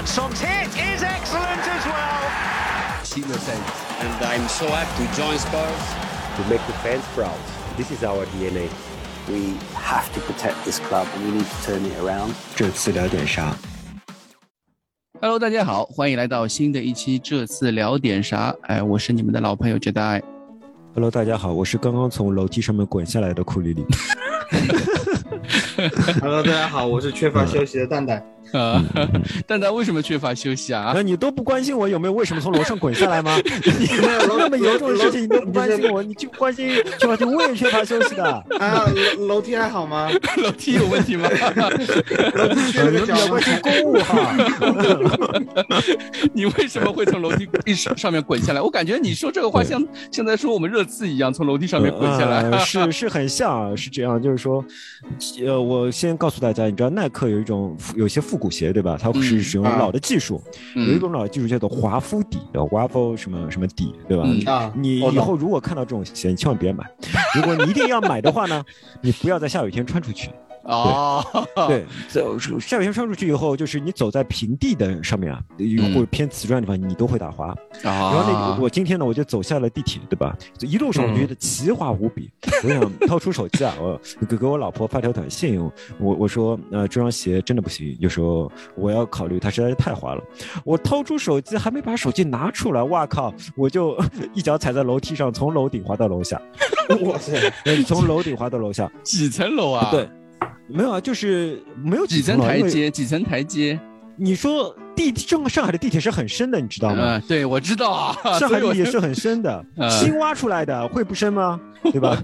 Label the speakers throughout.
Speaker 1: Son's hit is excellent as well.
Speaker 2: And I'm so happy to join Spurs.
Speaker 3: To make the fans proud. This is our DNA.
Speaker 4: We have to protect this club and we need to turn it around.
Speaker 5: 这次聊点啥
Speaker 6: Hello， 大家好，欢迎来到新的一期这次聊点啥。我是你们的老朋友 Jedi。Hello，
Speaker 5: 大家好，我是刚刚从楼梯上面滚下来的库里里。
Speaker 7: Hello， 大家好，我是缺乏休息的蛋蛋。
Speaker 6: 蛋蛋为什么缺乏休息啊？
Speaker 5: 那你都不关心我有没有为什么从楼上滚下来吗？你没有那么严重的事情你都不关心我，你就关心缺乏休息，我也缺乏休息的。
Speaker 7: 啊，楼梯还好吗？
Speaker 6: 楼梯有问题吗？
Speaker 7: 楼梯缺个脚
Speaker 5: 关心公务哈。
Speaker 6: 你为什么会从楼梯上面滚下来？我感觉你说这个话像在说我们热刺一样，从楼梯上面滚下来。
Speaker 5: 是很像，是这样，就是说，我先告诉大家，你知道耐克有些复古鞋对吧？它是使用老的技术，有一种老的技术叫做华夫底，叫 waffle 什么底，对吧？你以后如果看到这种鞋，你千万别买。如果你一定要买的话呢，你不要在下雨天穿出去。对，下雨天穿出去以后，就是你走在平地的上面啊，或者偏瓷砖的地方，你都会打滑。然后我今天呢，我就走下了地铁，对吧？一路上我觉得奇滑无比。我想掏出手机啊，我给我老婆发条短信，我说这双鞋真的不行，就说我要考虑，它实在是太滑了。我掏出手机，还没把手机拿出来，哇靠！我就一脚踩在楼梯上，从楼顶滑到楼下。
Speaker 7: 哇塞！
Speaker 5: 从楼顶滑到楼下，
Speaker 6: 几层楼啊？
Speaker 5: 对。没有啊，就是没有
Speaker 6: 几层台阶。
Speaker 5: 你说上海的地铁是很深的，你知道吗？
Speaker 6: 对，我知道啊，
Speaker 5: 上海地铁是很深的，新挖出来的，会不深吗？对吧？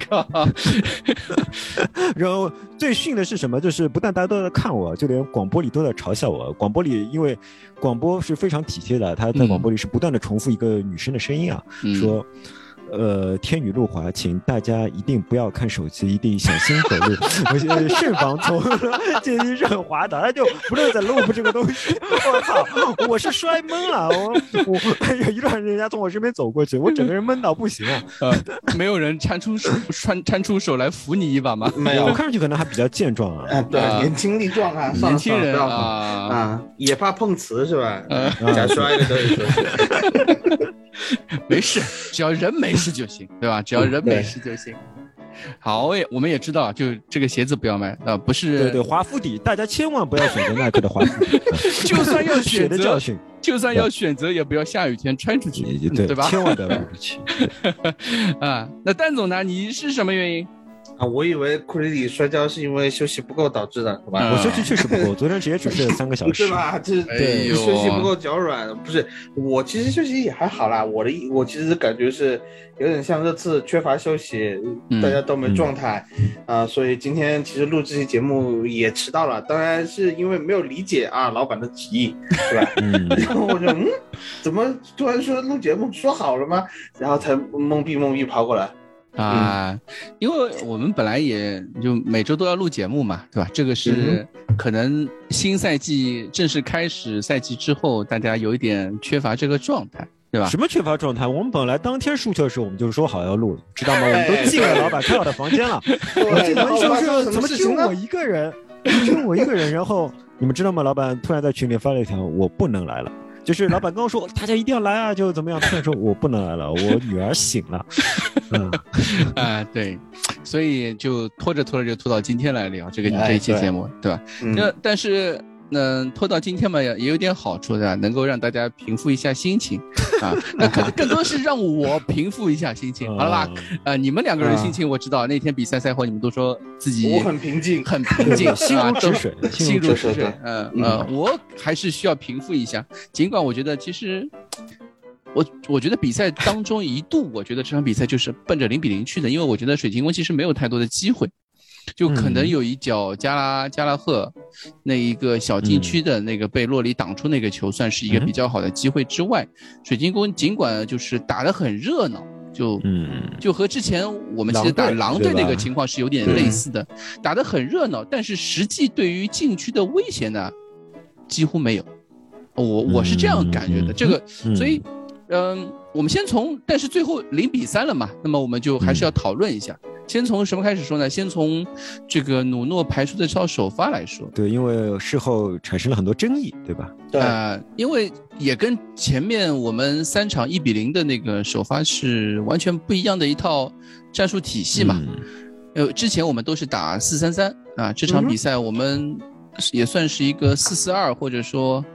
Speaker 5: 然后最逊的是什么？就是不但大家都在看我，就连广播里都在嘲笑我。广播里，因为广播是非常体贴的，他在广播里是不断的重复一个女生的声音啊，说。天雨路滑，请大家一定不要看手机，一定小心走路。慎防从阶梯上滑倒，他就不断在录这个东西。我操！我是摔懵了，我有一段人家从我身边走过去，我整个人闷到不行啊！
Speaker 6: 没有人搀出手来扶你一把吗？
Speaker 7: 没有，
Speaker 5: 我看上去可能还比较健壮啊。
Speaker 7: 对，年轻力壮啊，
Speaker 6: 年轻人啊，
Speaker 7: 也怕碰瓷是吧？假摔的都是说是。
Speaker 6: 没事，只要人没事就行，对吧？只要人没事就行。好，我们也知道，就这个鞋子不要买不是。
Speaker 5: 对，华夫底，大家千万不要选择耐克的华夫底。
Speaker 6: 就算要选择，
Speaker 5: 教训，
Speaker 6: 就算要选择，也不要下雨天穿出去，对吧？
Speaker 5: 千万不要出去。
Speaker 6: 那蛋总呢？你是什么原因？
Speaker 7: 我以为库里里摔跤是因为休息不够导致的，好吧？
Speaker 5: 我休息确实不够，昨天直接只睡了3个小时，
Speaker 7: 对吧？对，休息不够脚软，不是我其实休息也还好啦。我其实感觉是有点像这次缺乏休息，大家都没状态所以今天其实录这期节目也迟到了，当然是因为没有理解老板的旨意，对吧？然后我就怎么突然说录节目说好了吗？然后才懵逼跑过来。
Speaker 6: 因为我们本来也就每周都要录节目嘛，对吧？这个是可能新赛季正式开始赛季之后，大家有一点缺乏这个状态，对吧？
Speaker 5: 什么缺乏状态？我们本来当天输球的时候，我们就说好要录，知道吗？我们都进了老板开好的房间了。我进门说怎么只有我一个人？然后你们知道吗？老板突然在群里发了一条，我不能来了。就是老板刚说大家一定要来啊，就怎么样？突然说我不能来了，我女儿醒了。
Speaker 6: 对，所以就拖着就拖到今天来聊这一期节目，对吧？但是拖到今天嘛，也有点好处的，能够让大家平复一下心情那更多是让我平复一下心情。好了吧？你们两个人心情我知道，那天比赛后你们都说自己
Speaker 7: 我很平静，
Speaker 5: 心如止水，
Speaker 6: 心如止水。我还是需要平复一下，尽管我觉得其实。我觉得比赛当中一度，我觉得这场比赛就是奔着0-0去的，因为我觉得水晶宫其实没有太多的机会，就可能有一脚加拉赫那一个小禁区的那个被洛里挡出那个球，算是一个比较好的机会之外，水晶宫尽管就是打得很热闹，就和之前我们其实打狼队那个情况是有点类似的，打得很热闹，但是实际对于禁区的威胁呢几乎没有，我是这样感觉的，这个所以。我们先但是最后0-3了嘛，那么我们就还是要讨论一下， 先从什么开始说呢？先从这个努诺排出的这套首发来说。
Speaker 5: 对，因为事后产生了很多争议，对吧？
Speaker 7: 对，
Speaker 6: 因为也跟前面我们3场1-0的那个首发是完全不一样的一套战术体系嘛。之前我们都是打4-3-3啊，这场比赛我们也算是一个4-4-2，或者说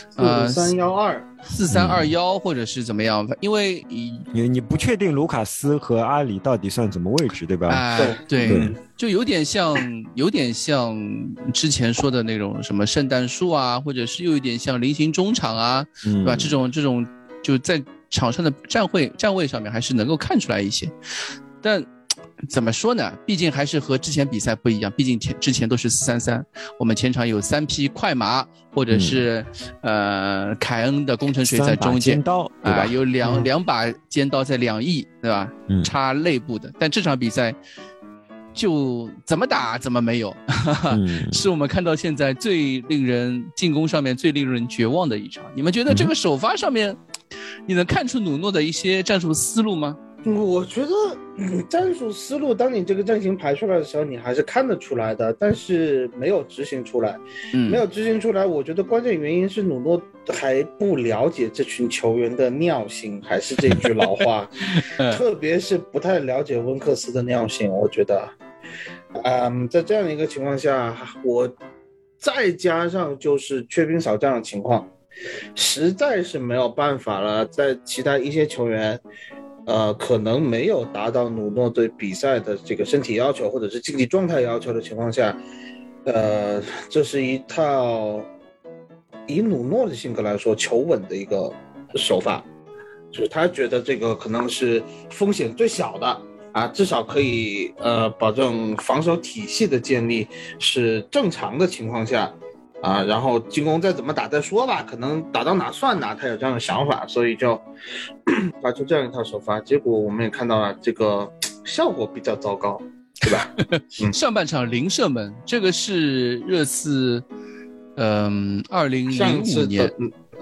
Speaker 7: 4-3-1-2，4-3-2-1，
Speaker 6: 或者是怎么样？因为
Speaker 5: 你不确定卢卡斯和阿里到底算什么位置，对吧？
Speaker 6: 对，就有点像之前说的那种什么圣诞树啊，或者是又有点像菱形中场啊，对吧？这种就在场上的站位上面还是能够看出来一些，但。怎么说呢？毕竟还是和之前比赛不一样，毕竟之前都是4-3-3，我们前场有3匹快马，或者是凯恩的工程锤在中间，有两把尖刀在2翼，对吧？插肋部的。但这场比赛就怎么打怎么没有，是我们看到现在进攻上面最令人绝望的一场。你们觉得这个首发上面，你能看出努诺的一些战术思路吗？
Speaker 7: 我觉得战术思路，当你这个阵型排出来的时候，你还是看得出来的，但是没有执行出来。没有执行出来，我觉得关键原因是努诺还不了解这群球员的尿性，还是这句老话，特别是不太了解温克斯的尿性。我觉得，在这样的一个情况下，我再加上就是缺兵少将的情况，实在是没有办法了。在其他一些球员。可能没有达到努诺对比赛的这个身体要求或者是竞技状态要求的情况下，这是一套以努诺的性格来说求稳的一个手法，就是他觉得这个可能是风险最小的啊，至少可以保证防守体系的建立是正常的情况下啊，然后进攻再怎么打再说吧，可能打到哪算哪，他有这样的想法，所以就发出这样一套首发。结果我们也看到了，这个效果比较糟糕，对吧？
Speaker 6: 上半场0射门，这个是热刺2005年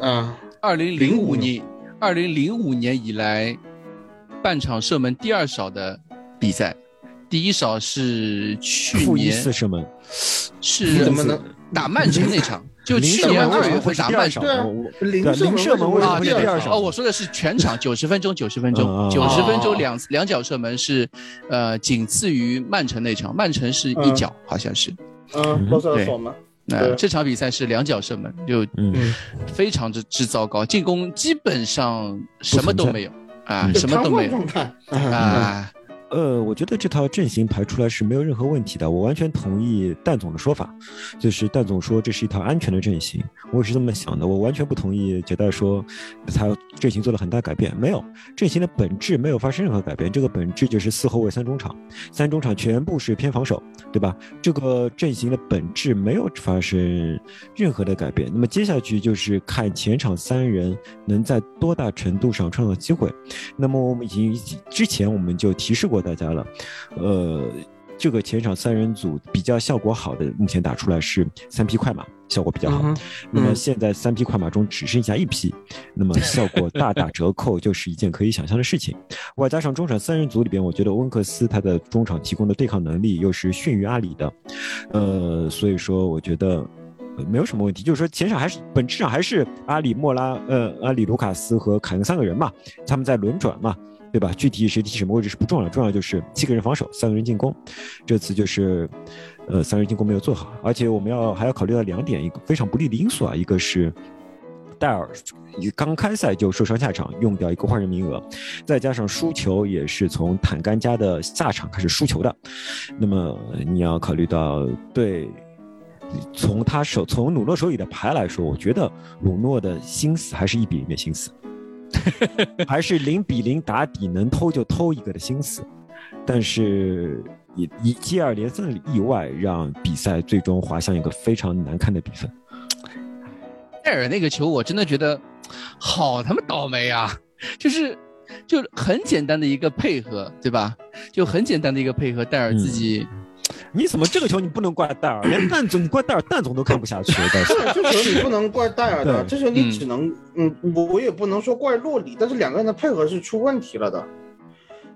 Speaker 6: 2005年以来半场射门第2少的比赛，第1少是去年
Speaker 5: -4射门，
Speaker 6: 是
Speaker 7: 怎么能
Speaker 6: 打曼城那场？就去年2月份打曼城，
Speaker 5: 零射门为什么会第2少？
Speaker 6: 我说的是全场90分钟，90分钟两脚射门是仅次于曼城那场，曼城是1脚，好像是。
Speaker 7: 多少手吗？
Speaker 6: 这场比赛是2脚射门，就非常之糟糕，进攻基本上什么都没有啊，什么都没有啊。
Speaker 5: 我觉得这套阵型排出来是没有任何问题的，我完全同意蛋总的说法，就是蛋总说这是一套安全的阵型，我也是这么想的，我完全不同意杰代说他阵型做了很大改变，没有，阵型的本质没有发生任何改变，这个本质就是4后卫3中场，3中场全部是偏防守，对吧？这个阵型的本质没有发生任何的改变，那么接下去就是看前场3人能在多大程度上创造机会，那么我们之前我们就提示过大家了，这个前场3人组比较效果好的，目前打出来是3匹快马，效果比较好。那么现在3匹快马中只剩下1匹，那么效果大打折扣，就是一件可以想象的事情。外加上中场3人组里边，我觉得温克斯他的中场提供的对抗能力又是逊于阿里的，所以说我觉得没有什么问题，就是说前场还是本质上还是阿里、莫拉、阿里、卢卡斯和凯恩3个人嘛，他们在轮转嘛。对吧？具体谁踢什么位置是不重要，重要就是7个人防守，3个人进攻。这次就是3人进攻没有做好，而且我们还要考虑到2点，一个非常不利的因素啊，一个是戴尔刚开赛就受伤下场，用掉一个换人名额，再加上输球也是从坦甘加的下场开始输球的，那么你要考虑到对。从努诺手里的牌来说，我觉得努诺的心思还是1-0的心思。还是0-0打底能偷就偷一个的心思，但是以接二连三的意外让比赛最终滑向一个非常难看的比分。
Speaker 6: 戴尔那个球我真的觉得好他妈倒霉啊，就很简单的一个配合，对吧？就很简单的一个配合，戴尔自己
Speaker 5: 你怎么这个球你不能怪戴尔，连蛋总你怪戴尔，蛋总都看不下去。但是
Speaker 7: 这球你不能怪戴尔的，这球你只能我也不能说怪洛里，但是2个人的配合是出问题了的。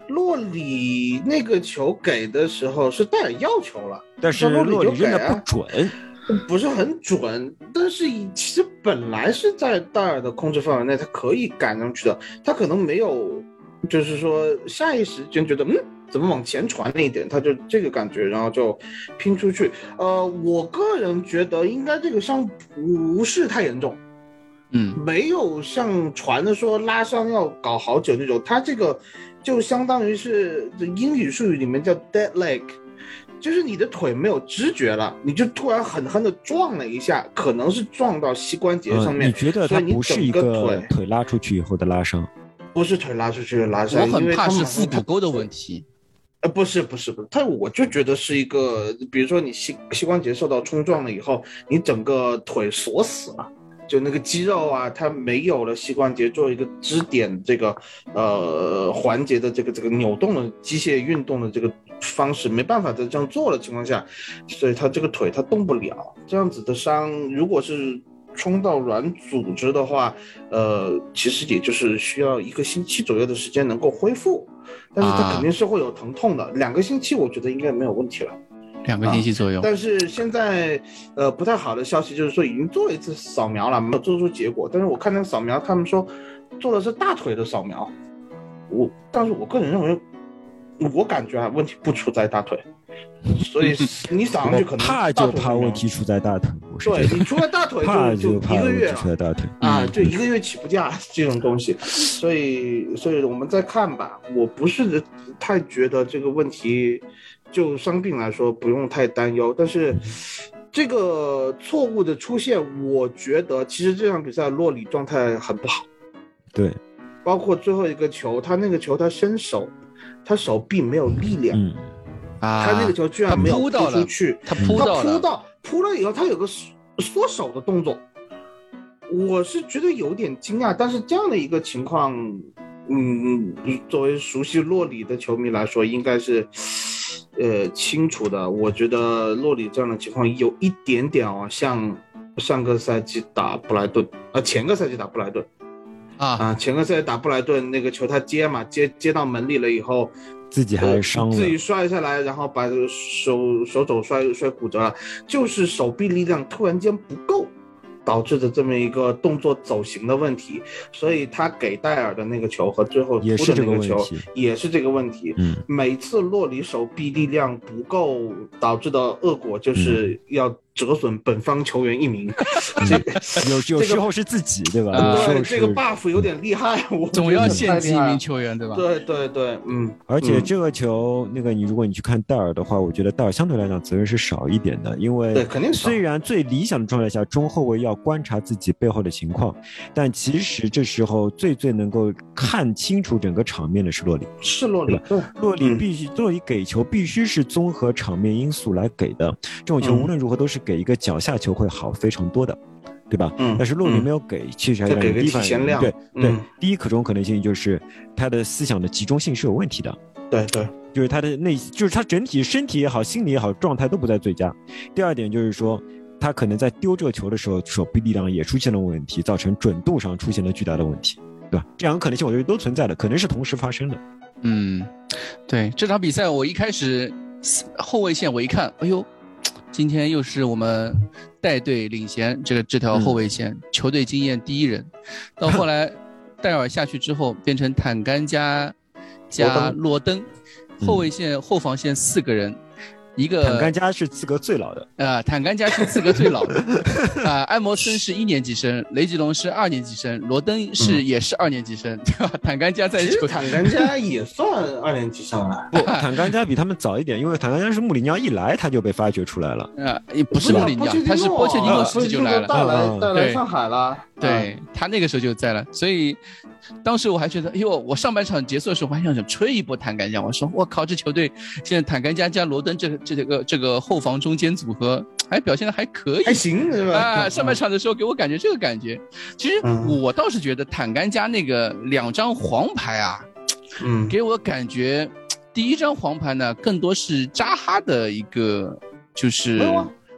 Speaker 7: 洛里那个球给的时候是戴尔要求了，
Speaker 5: 但是洛里扔的不准，
Speaker 7: 不是很准。但是其实本来是在戴尔的控制范围内，他可以赶上去的，他可能没有，就是说下意识间觉得怎么往前传了一点，他就这个感觉，然后就拼出去。我个人觉得应该这个伤不是太严重。没有像传的说拉伤要搞好久那种，他这个就相当于是英语术语里面叫 dead leg， 就是你的腿没有知觉了，你就突然狠狠的撞了一下，可能是撞到膝关节上面。
Speaker 5: 你觉得它不是一个腿拉出去以后的拉伤？
Speaker 7: 不是腿拉出去的拉伤，
Speaker 6: 我很怕是腹股沟的问题。
Speaker 7: 不是，我就觉得是一个，比如说你膝关节受到冲撞了以后，你整个腿锁死了。就那个肌肉啊，它没有了膝关节做一个支点，这个环节的这个扭动的机械运动的这个方式，没办法在这样做的情况下，所以他这个腿他动不了。这样子的伤，如果是冲到软组织的话，其实也就是需要1个星期左右的时间能够恢复，但是它肯定是会有疼痛的。2个星期我觉得应该没有问题了。
Speaker 6: 2个星期左右，
Speaker 7: 但是现在不太好的消息就是说已经做了一次扫描了，没有做出结果。但是我看那个扫描，他们说做的是大腿的扫描，但是我个人认为，我感觉问题不出在大腿，所以你扫上去可能
Speaker 5: 怕问题出在大腿。
Speaker 7: 对，你出在大腿就1个月
Speaker 5: 出在大腿
Speaker 7: 就1个月起步价这种东西，所以我们再看吧。我不是太觉得这个问题。就伤病来说不用太担忧，但是这个错误的出现，我觉得其实这场比赛洛里状态很不好。
Speaker 5: 对，
Speaker 7: 包括最后一个球，他那个球他伸手，他手臂没有力量，他那个球居然没有扑出去，
Speaker 6: 他扑
Speaker 7: 了以后他有个缩手的动作，我是觉得有点惊讶。但是这样的一个情况，作为熟悉洛里的球迷来说，应该是。清楚的，我觉得洛里这样的情况有一点点像上个赛季打布莱顿，前个赛季打布莱顿，前个赛季打布莱顿那个球他接到门里了以后，
Speaker 5: 自己还伤了，
Speaker 7: 自己摔下来，然后把手肘摔骨折了，就是手臂力量突然间不够。导致的这么一个动作走形的问题，所以他给戴尔的那个球和最后扑的那个球也是这个问题。每次洛里手臂力量不够导致的恶果就是要折损本方球员1名。
Speaker 5: 有时候是自己对吧？
Speaker 7: 对，这个 buff 有点厉害，我
Speaker 6: 总要限制1名球员对吧？
Speaker 7: 对，
Speaker 5: 而且这个球如果你去看戴尔的话，我觉得戴尔相对来讲责任是少一点的，因为虽然最理想的状态下中后卫要观察自己背后的情况，但其实这时候最能够看清楚整个场面的是洛里，洛里给球必须是综合场面因素来给的，这种球无论如何都是给一个脚下球会好非常多的，对吧？但是洛里没有给，其实还
Speaker 7: 给个提前量。
Speaker 5: 对，第一种可能性就是他的思想的集中性是有问题的。
Speaker 7: 对，
Speaker 5: 就是他的就是他整体身体也好，心理也好，状态都不在最佳。第二点就是说，他可能在丢这个球的时候，手臂力量也出现了问题，造成准度上出现了巨大的问题，对吧？这两个可能性我觉得都存在的，可能是同时发生的。
Speaker 6: 对，这场比赛我一开始后卫线我一看，哎呦，今天又是我们带队领衔这条后卫线，球队经验第1人。到后来戴尔下去之后，变成坦甘加洛登，后卫线后防线4个人。一个
Speaker 5: 坦甘加是资格最老的
Speaker 6: 坦甘加是资格最老的埃摩森是1年级生，雷吉隆是2年级生，罗登也是2年级生，对吧？坦甘加在
Speaker 7: 坦甘加也算2年级生了。
Speaker 5: 不，坦甘加比他们早一点，因为坦甘加是穆里尼奥一来他就被发掘出来了。
Speaker 6: 也不是穆里尼奥，他是波切蒂诺时期就来了，
Speaker 7: 带来上海了。
Speaker 6: 对，他那个时候就在了，所以当时我还觉得，我上半场结束的时候，我还想吹一波坦甘加，我说我靠，这球队现在坦甘加加罗登这个后防中间组合还表现的还可以，
Speaker 7: 还行是吧？
Speaker 6: 上半场的时候给我感觉这个感觉，其实我倒是觉得坦甘加那个2张黄牌给我感觉，第1张黄牌呢更多是扎哈的一个就是。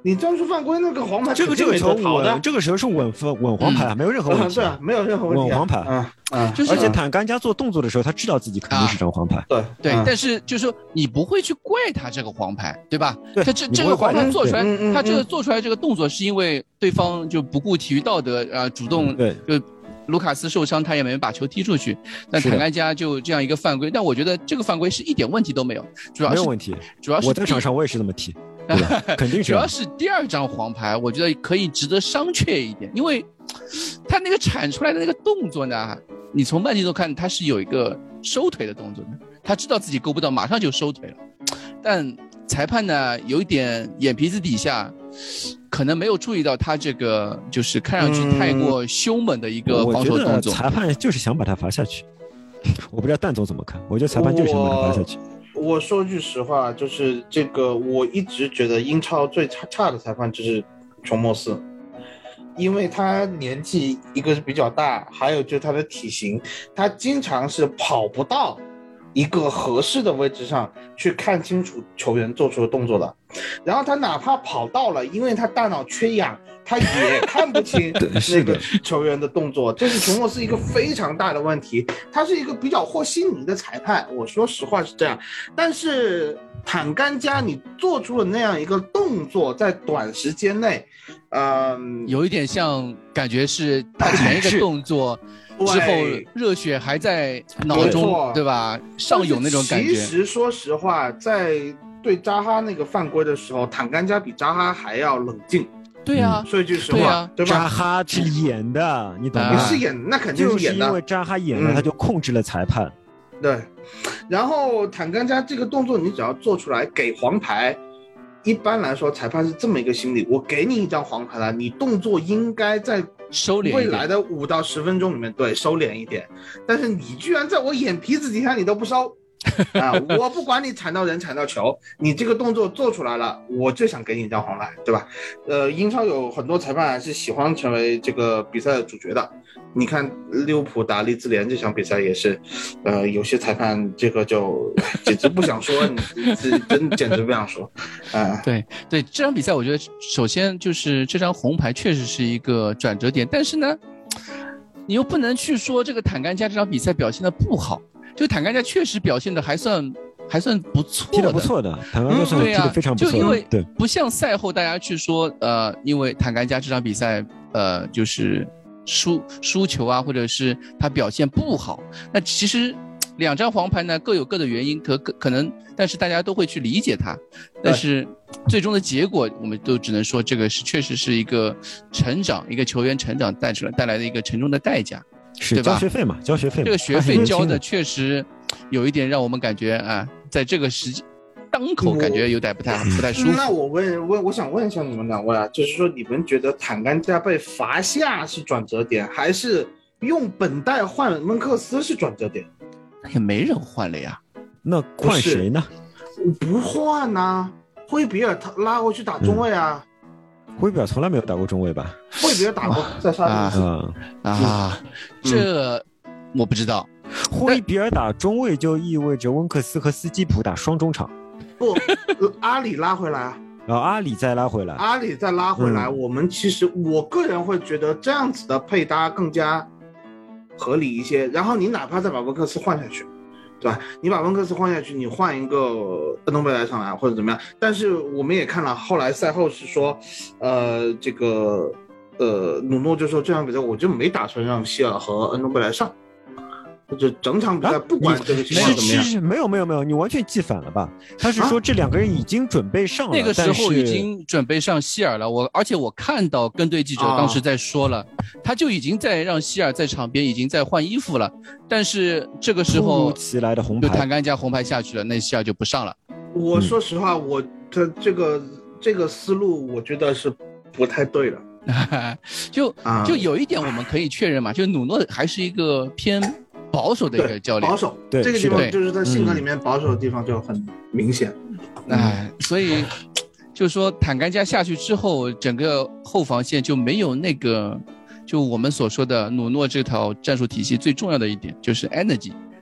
Speaker 7: 你战术犯规那个黄牌，
Speaker 5: 这个球稳，这个时候是稳黄牌，没有任何问题。
Speaker 7: 对啊，没有任何问题。
Speaker 5: 稳黄牌，而且坦甘加做动作的时候，他知道自己肯定是张黄牌。
Speaker 6: 对，但是就是说你不会去怪他这个黄牌，对吧？他这个黄牌做出来，他这个做出来这个动作是因为对方就不顾体育道德主动就。卢卡斯受伤，他也没把球踢出去，但坦甘加就这样一个犯规，但我觉得这个犯规是一点问题都没有，主要是
Speaker 5: 没有问题，
Speaker 6: 主要是
Speaker 5: 我在场上我也是这么踢，对吧？肯定是。
Speaker 6: 主要是第二张黄牌，我觉得可以值得商榷一点，因为他那个铲出来的那个动作呢，你从慢镜头看他是有一个收腿的动作的，他知道自己够不到，马上就收腿了，但裁判呢有一点眼皮子底下。可能没有注意到他这个就是看上去太过凶猛的一个防守动作。
Speaker 5: 裁判就是想把他罚下去，我不知道蛋总怎么看。我觉得裁判就是想把他罚下去。
Speaker 7: 我说句实话，就是这个，我一直觉得英超最差的裁判就是琼莫斯，因为他年纪一个是比较大，还有就是他的体型，他经常是跑不到一个合适的位置上去看清楚球员做出的动作的，然后他哪怕跑到了，因为他大脑缺氧，他也看不清那个球员的动作，这是琼莫斯一个非常大的问题。他是一个比较和稀泥的裁判，我说实话是这样。但是坦甘加你做出了那样一个动作，在短时间内，
Speaker 6: 有一点像感觉是他前一个动作。之后热血还在脑中，对吧？上涌那种感觉。
Speaker 7: 其实说实话，在对扎哈那个犯规的时候，坦甘加比扎哈还要冷静。
Speaker 6: 对啊，
Speaker 7: 说一句实话，对吧？
Speaker 5: 扎哈是演的，你懂吗？
Speaker 7: 是演，那肯定是演的。
Speaker 5: 就是因为扎哈演了，他就控制了裁判。
Speaker 7: 对，然后坦甘加这个动作，你只要做出来给黄牌。一般来说，裁判是这么一个心理：我给你一张黄牌了，你动作应该在
Speaker 6: 收敛，
Speaker 7: 未来的5到10分钟里面，对，收敛一点。但是你居然在我眼皮子底下，你都不收啊！我不管你铲到人、铲到球，你这个动作做出来了，我就想给你一张黄牌，对吧？英超有很多裁判是喜欢成为这个比赛的主角的。你看利物浦打利兹联这场比赛也是，有些裁判这个就简直不想说，真简直不想说，
Speaker 6: 对，这场比赛我觉得首先就是这张红牌确实是一个转折点，但是呢，你又不能去说这个坦甘加这场比赛表现的不好，就坦甘加确实表现的还算不错的，
Speaker 5: 踢得不错的，坦甘加算踢得非常不错的，
Speaker 6: 就因为不像赛后大家去说，因为坦甘加这场比赛就是输球啊，或者是他表现不好，那其实2张黄牌呢各有各的原因，可能，但是大家都会去理解他，但是最终的结果我们都只能说这个确实是一个成长，一个球员成长带来的一个沉重的代价，
Speaker 5: 是
Speaker 6: 对吧？
Speaker 5: 交学费嘛，交学费嘛，
Speaker 6: 这个学费交的确实有一点让我们感觉在这个当口感觉有点不太舒服。
Speaker 7: 那我想问一下你们2位啊，就是说你们觉得坦甘加被罚下是转折点，还是用本代换蒙克斯是转折点？
Speaker 6: 也没人换了呀，
Speaker 5: 那换谁呢？
Speaker 7: 不换啊，霍比尔他拉回去打中卫啊。
Speaker 5: 霍比尔从来没有打过中卫吧？
Speaker 7: 霍比尔打过，在沙特
Speaker 6: 这我不知道。
Speaker 5: 霍比尔打中卫就意味着温克斯和斯基普打双中场。
Speaker 7: 不，阿里拉回来啊，
Speaker 5: 然后阿里再拉回来，
Speaker 7: 我个人会觉得这样子的配搭更加合理一些。然后你哪怕再把温克斯换下去，对吧？你把温克斯换下去，你换一个恩东贝莱上来或者怎么样。但是我们也看了，后来赛后是说，这个努诺就说这场比赛我就没打算让希尔和恩东贝莱上。就整场比赛不管这个情况怎么样，
Speaker 5: 没有，你完全记反了吧？他是说这2个人已经准备上了，
Speaker 6: 那个时候已经准备上希尔了。而且我看到跟队记者当时在说了，他就已经在让希尔在场边已经在换衣服了。但是这个时候
Speaker 5: 起来的红牌，
Speaker 6: 就坦甘加红牌下去了，那希尔就不上了。
Speaker 7: 我说实话，他这个思路我觉得是不太对的。
Speaker 6: 就有一点我们可以确认嘛，就努诺还是一个偏保守的一个教练，
Speaker 7: 保守，对，这个地方就是他性格里面保守的地方就很明显。
Speaker 6: 所以就是说坦甘加下去之后，整个后防线就没有那个，就我们所说的努诺这套战术体系最重要的一点就是 energy，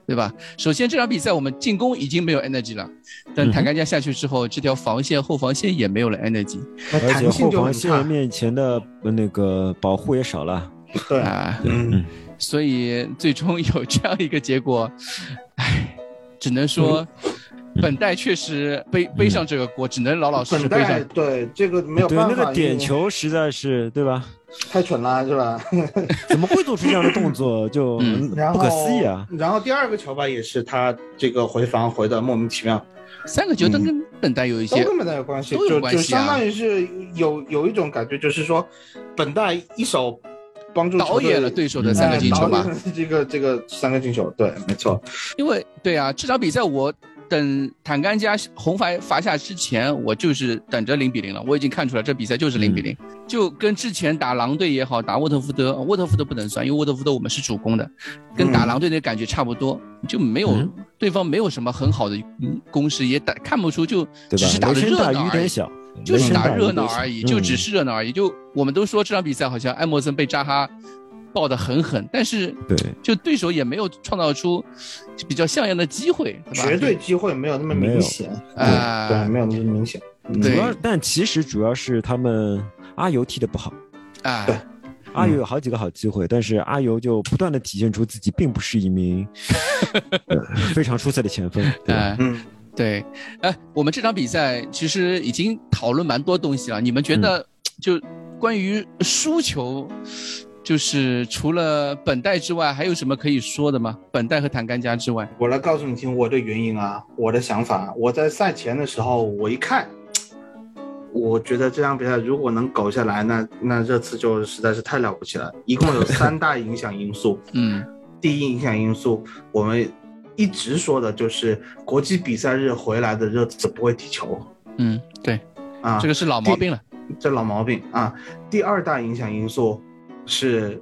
Speaker 6: 对吧？首先这场比赛我们进攻已经没有 energy 了，但坦甘加下去之后，这条防线后防线也没有了 energy，
Speaker 5: 而且后防线面前的那个保护也少了。
Speaker 7: 对
Speaker 6: 啊，所以最终有这样一个结果，唉，只能说本代确实背上这个锅，只能老老实实背上。
Speaker 7: 对这个没有办法，
Speaker 5: 对那个点球实在是对吧？
Speaker 7: 太蠢了是吧？
Speaker 5: 怎么会做出这样的动作？就不可思议啊！
Speaker 7: 然后第二个球吧，也是他这个回防回的莫名其妙。
Speaker 6: 3个球都跟本代有一些，
Speaker 7: 都跟本代有关系，
Speaker 6: 都有关系啊，
Speaker 7: 就相当于是有一种感觉，就是说本代一手帮助
Speaker 6: 导演了对手的3个进球吧？
Speaker 7: 这个3个进球，对，没错。
Speaker 6: 因为对啊，这场比赛我等坦甘加红牌罚下之前，我就是等着0-0了。我已经看出来这比赛就是0-0，就跟之前打狼队也好，打沃特福德不能算，因为沃特福德我们是主攻的，跟打狼队的感觉差不多，就没有对方没有什么很好的攻势，也看不出，就只是打的热闹而已，就是打热闹而已，就只是热闹而已。就我们都说这场比赛好像埃默森被扎哈爆得很狠，但是就对手也没有创造出比较像样的机会，对吧？
Speaker 7: 绝对机会没有那么明显啊，对，没有那么明显。
Speaker 5: 但其实主要是他们阿尤踢得不好
Speaker 6: 啊。
Speaker 7: 对，
Speaker 5: 阿尤有好几个好机会，但是阿尤就不断的体现出自己并不是一名非常出色的前锋。
Speaker 6: 对，我们这场比赛其实已经讨论蛮多东西了，你们觉得就关于输球？就是除了本代之外，还有什么可以说的吗？本代和坦甘加之外，
Speaker 7: 我来告诉你听我的原因啊，我的想法。我在赛前的时候，我一看，我觉得这场比赛如果能苟下来，那这次就实在是太了不起了。一共有3大影响因素。第一影响因素，我们一直说的就是国际比赛日回来的热刺不会踢球。
Speaker 6: 对啊，这个是老毛病了，
Speaker 7: 这老毛病啊。第二大影响因素是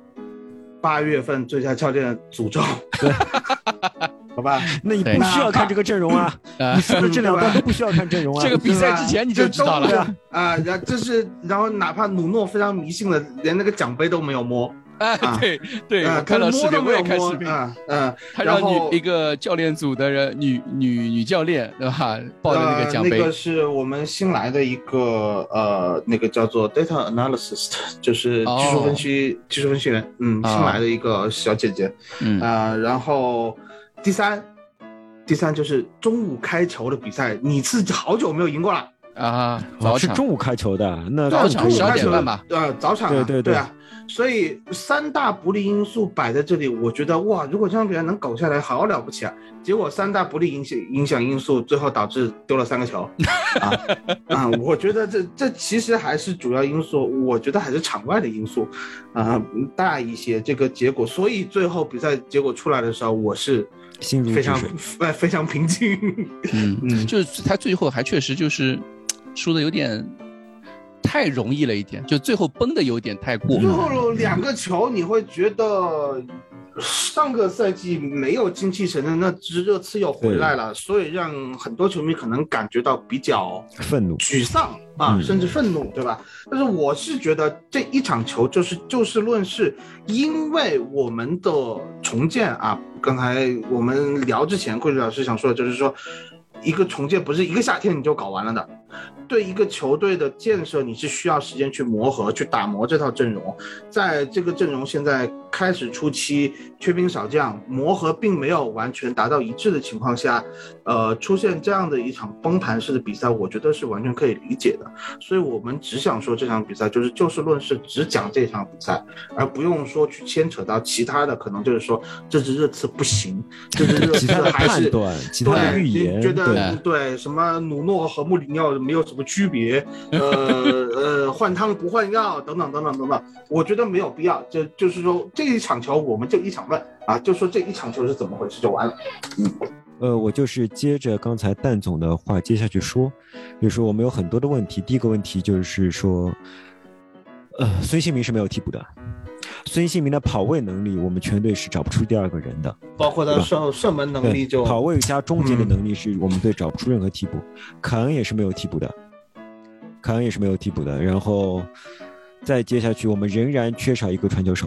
Speaker 7: 8月份最佳教练的诅咒，好吧？
Speaker 5: 那你不需要看这个阵容啊，你说的这2段都不需要看阵容啊。
Speaker 6: 这个比赛之前你就知道了
Speaker 7: 啊。然后哪怕努诺非常迷信的，连那个奖杯都没有摸。
Speaker 6: 对，我看到视频，我也看视频。他让一个教练组的人，女教练，对吧？抱着那个奖杯。
Speaker 7: 那个是我们新来的一个那个叫做 data analyst， 就是技术分析员，新来的一个小姐姐。然后第三就是中午开球的比赛，你是好久没有赢过了
Speaker 6: 啊！早场
Speaker 5: 是中午开球的，那
Speaker 6: 早场12点半吧？
Speaker 7: 早场啊，对啊。所以3大不利因素摆在这里，我觉得哇，如果这场比赛能苟下来，好了不起啊！结果3大不利影响因素，最后导致丢了3个球我觉得这其实还是主要因素，我觉得还是场外的因素大一些这个结果。所以最后比赛结果出来的时候，我是非常平静。
Speaker 6: 就是他最后还确实就是输的有点太容易了一点，就最后崩的有点太过。
Speaker 7: 最后2个球你会觉得上个赛季没有精气神的那支热刺又回来了，所以让很多球迷可能感觉到比较
Speaker 5: 愤怒、
Speaker 7: 沮丧甚至愤怒，对吧？但是我是觉得这一场球就事论事，因为我们的重建刚才我们聊之前，桂枝老师想说的就是说，一个重建不是一个夏天你就搞完了的。对一个球队的建设，你是需要时间去磨合、去打磨这套阵容。在这个阵容现在开始初期，缺兵少将，磨合并没有完全达到一致的情况下，出现这样的一场崩盘式的比赛，我觉得是完全可以理解的。所以我们只想说这场比赛就是就事论事，只讲这场比赛，而不用说去牵扯到其他的，可能就是说这支热刺不行，这支热刺还是
Speaker 5: 其他的预言，
Speaker 7: 觉得对什么努诺和穆里尼奥没有什么区别，换汤不换药等等等等等等，我觉得没有必要。就是说这一场球我们就一场问就说这一场球是怎么回事就完了。
Speaker 5: 我就是接着刚才蛋总的话接下去说，就是说我们有很多的问题。第一个问题就是说，孙兴民是没有替补的。孙兴民的跑位能力，我们全队是找不出第二个人的，
Speaker 7: 包括他射门能力就
Speaker 5: 跑位加终结的能力是我们队找不出任何替补。凯恩也是没有替补的，然后再接下去我们仍然缺少一个传球手，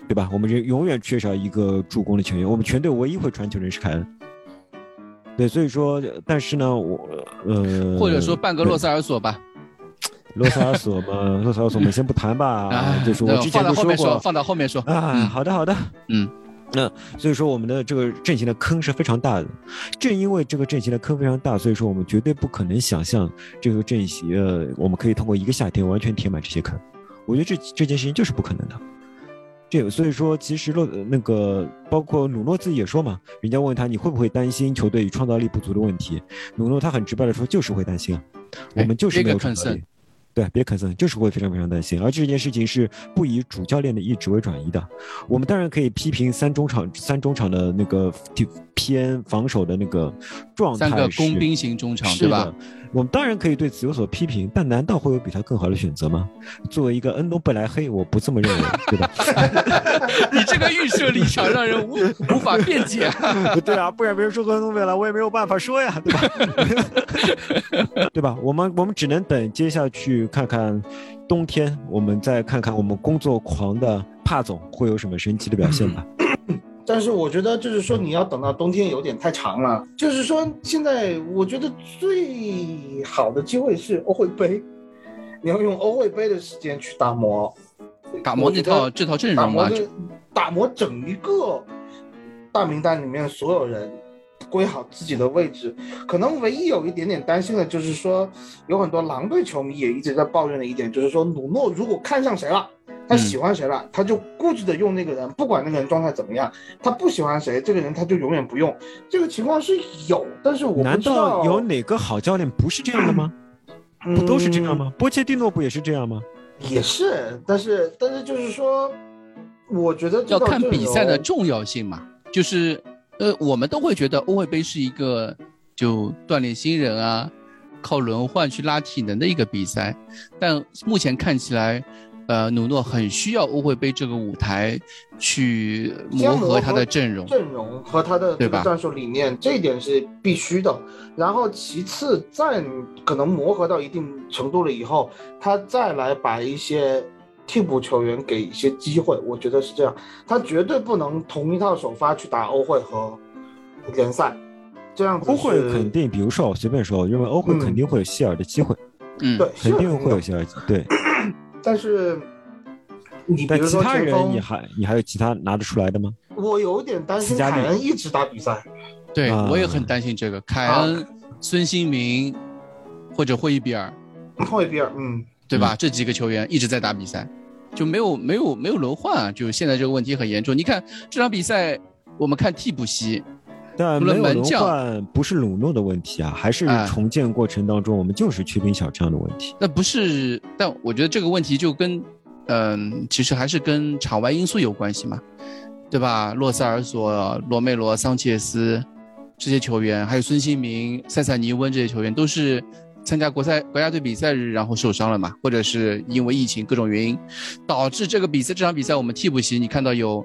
Speaker 5: 对吧？我们永远缺少一个助攻的球员，我们全队唯一会传球的人是凯恩。对，所以说，但是呢，
Speaker 6: 或者说半个洛塞尔索吧。
Speaker 5: 洛塞尔索嘛，洛塞尔索我们先不谈吧，就是我之前就说过，
Speaker 6: 放到后面说
Speaker 5: 啊。好的，那所以说我们的这个阵型的坑是非常大的，正因为这个阵型的坑非常大，所以说我们绝对不可能想象这个阵型我们可以通过一个夏天完全填满这些坑，我觉得这件事情就是不可能的。所以说其实那个包括努诺自己也说嘛，人家问他你会不会担心球队创造力不足的问题，努诺他很直白的说就是会担心啊，我们就是没有创造力。对，别concern，就是会非常非常担心，而这件事情是不以主教练的意志为转移的。我们当然可以批评三中场的那个偏防守的那个状态，
Speaker 6: 三个工兵型中场，对吧？
Speaker 5: 我们当然可以对此有所批评，但难道会有比他更好的选择吗？作为一个恩东贝莱黑，我不这么认为，对吧？
Speaker 6: 你这个预设立场让人无法辩解啊！
Speaker 5: 对啊，不然别人说恩东贝莱，我也没有办法说呀，对吧？对吧？我们只能等接下去看看冬天，我们再看看我们工作狂的帕总会有什么神奇的表现吧。
Speaker 7: 但是我觉得就是说你要等到冬天有点太长了，就是说现在我觉得最好的机会是欧会杯，你要用欧会杯的时间去打磨
Speaker 6: 这套阵容嘛，
Speaker 7: 打磨整一个大名单里面所有人归好自己的位置。可能唯一有一点点担心的就是说，有很多狼队球迷也一直在抱怨的一点，就是说努诺如果看上谁了，他喜欢谁了，他就固执的用那个人，不管那个人状态怎么样，他不喜欢谁，这个人他就永远不用。这个情况是有，但是我不知道
Speaker 5: 难道有哪个好教练不是这样的吗？不都是这样吗？波切蒂诺不也是这样吗？
Speaker 7: 也是，但是就是说，我觉得
Speaker 6: 要看比赛的重要性嘛，就是我们都会觉得欧会杯是一个就锻炼新人啊，靠轮换去拉体能的一个比赛，但目前看起来努诺很需要欧会杯这个舞台去磨合他的阵容
Speaker 7: 和他的这个战术理念，这一点是必须的。然后其次，再可能磨合到一定程度了以后，他再来把一些替补球员给一些机会，我觉得是这样。他绝对不能同一套首发去打欧会和联赛，这样子。
Speaker 5: 欧会肯定，比如说我随便说，我认为欧会肯定会有希尔的机会，
Speaker 7: 对，
Speaker 5: 肯定会有希尔，对。
Speaker 7: 但是你比如说
Speaker 5: 其他人你还有其他拿得出来的吗？
Speaker 7: 我有点担心凯恩一直打比赛。
Speaker 6: 对，我也很担心这个凯恩、孙兴民或者霍伊比尔，对吧？这几个球员一直在打比赛，就没有轮换啊！就现在这个问题很严重。你看这场比赛，我们看替补席，
Speaker 5: 但没有轮换不是鲁诺的问题啊，还是重建过程当中我们就是缺兵小将的问题。
Speaker 6: 那不是，但我觉得这个问题就跟其实还是跟场外因素有关系嘛，对吧？洛塞尔索、罗梅罗、桑切斯这些球员，还有孙兴民、塞萨尼温这些球员，都是参加国家队比赛日然后受伤了嘛，或者是因为疫情各种原因，导致这场比赛我们替补席你看到有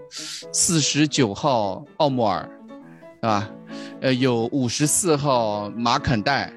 Speaker 6: 49号奥莫尔，对吧？有54号马肯戴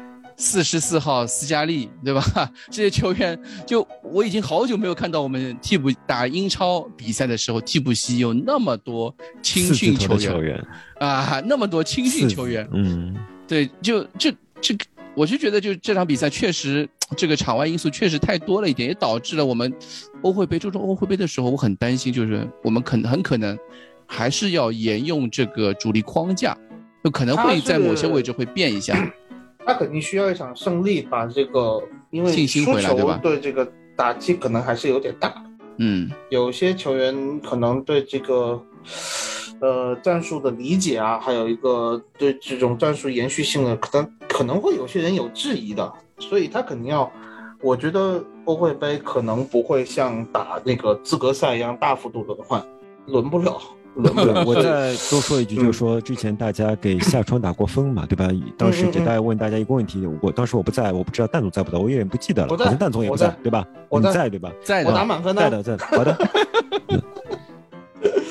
Speaker 6: ，44号斯嘉丽，对吧？这些球员就我已经好久没有看到我们替补打英超比赛的时候，替补席有那么多青训球员啊，那么多青训球员，对，我就觉得就这场比赛确实这个场外因素确实太多了一点，也导致了我们欧会杯的时候，我很担心，就是我们很可能还是要沿用这个主力框架，就可能会在某些位置会变一下。
Speaker 7: 他肯定需要一场胜利，把这个因为
Speaker 6: 信心回来，对吧？
Speaker 7: 对这个打击可能还是有点大。有些球员可能对这个战术的理解啊，还有一个对这种战术延续性的，可能会有些人有质疑的，所以他肯定要，我觉得欧会杯可能不会像打那个资格赛一样大幅度轮换，轮不了。
Speaker 5: 我再多说一句，就是说之前大家给夏窗打过风嘛，对吧？当时给大家问大家一个问题，当时我不在，我不知道蛋总在不在，我有点不记得了，好像蛋总也不在，对吧？你在对吧？
Speaker 6: 在的，
Speaker 7: 我打满分的，
Speaker 5: 在的，好的。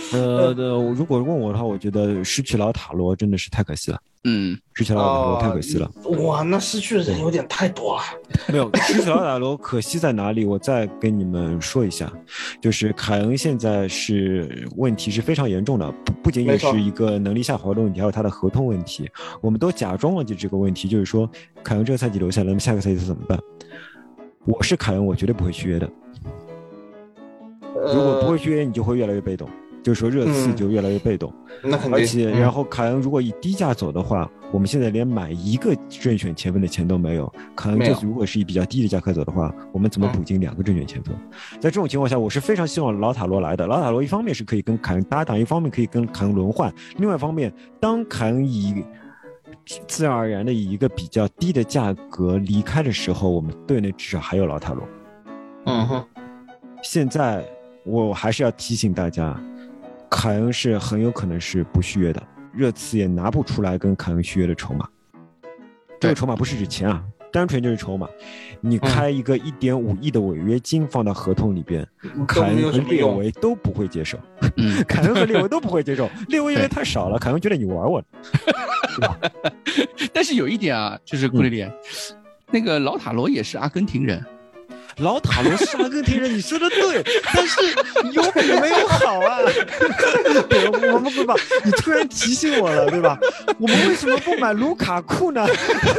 Speaker 5: 如果问我的话，我觉得失去老塔罗真的是太可惜了。失去老塔罗太可惜了。
Speaker 7: 哇，那失去的人有点太多了。
Speaker 5: 没有，失去老塔罗可惜在哪里？我再跟你们说一下，就是凯恩现在问题是非常严重的，不仅仅是一个能力下滑的问题，还有他的合同问题。我们都假装忘记这个问题，就是说凯恩这个赛季留下来，那么下个赛季怎么办？我是凯恩，我绝对不会续约的。如果不会续约，你就会越来越被动。就是说热刺就越来越被动，
Speaker 7: 那肯定。
Speaker 5: 而且然后凯恩如果以低价走的话，我们现在连买一个正选前锋的钱都没有。凯恩就是如果是以比较低的价格走的话，我们怎么补进2个正选前锋？在这种情况下，我是非常希望老塔罗来的。老塔罗一方面是可以跟凯恩搭档，一方面可以跟凯恩轮换，另外一方面，当凯恩自然而然的以一个比较低的价格离开的时候，我们队内至少还有老塔罗。现在我还是要提醒大家。凯恩是很有可能是不续约的，热刺也拿不出来跟凯恩续约的筹码。这个筹码不是指钱啊，单纯就是筹码。你开一个1.5亿的违约金放到合同里边，凯恩和列维都不会接受。凯恩和列维都不会接受，列维因为太少了，凯恩觉得你玩我，对吧？
Speaker 6: 但是有一点啊，就是库里里，那个老塔罗也是阿根廷人。
Speaker 5: 老塔罗是阿根廷人，你说的对，但是有比没有好啊。对，我们不把你突然提醒我了，对吧？我们为什么不买卢卡库呢？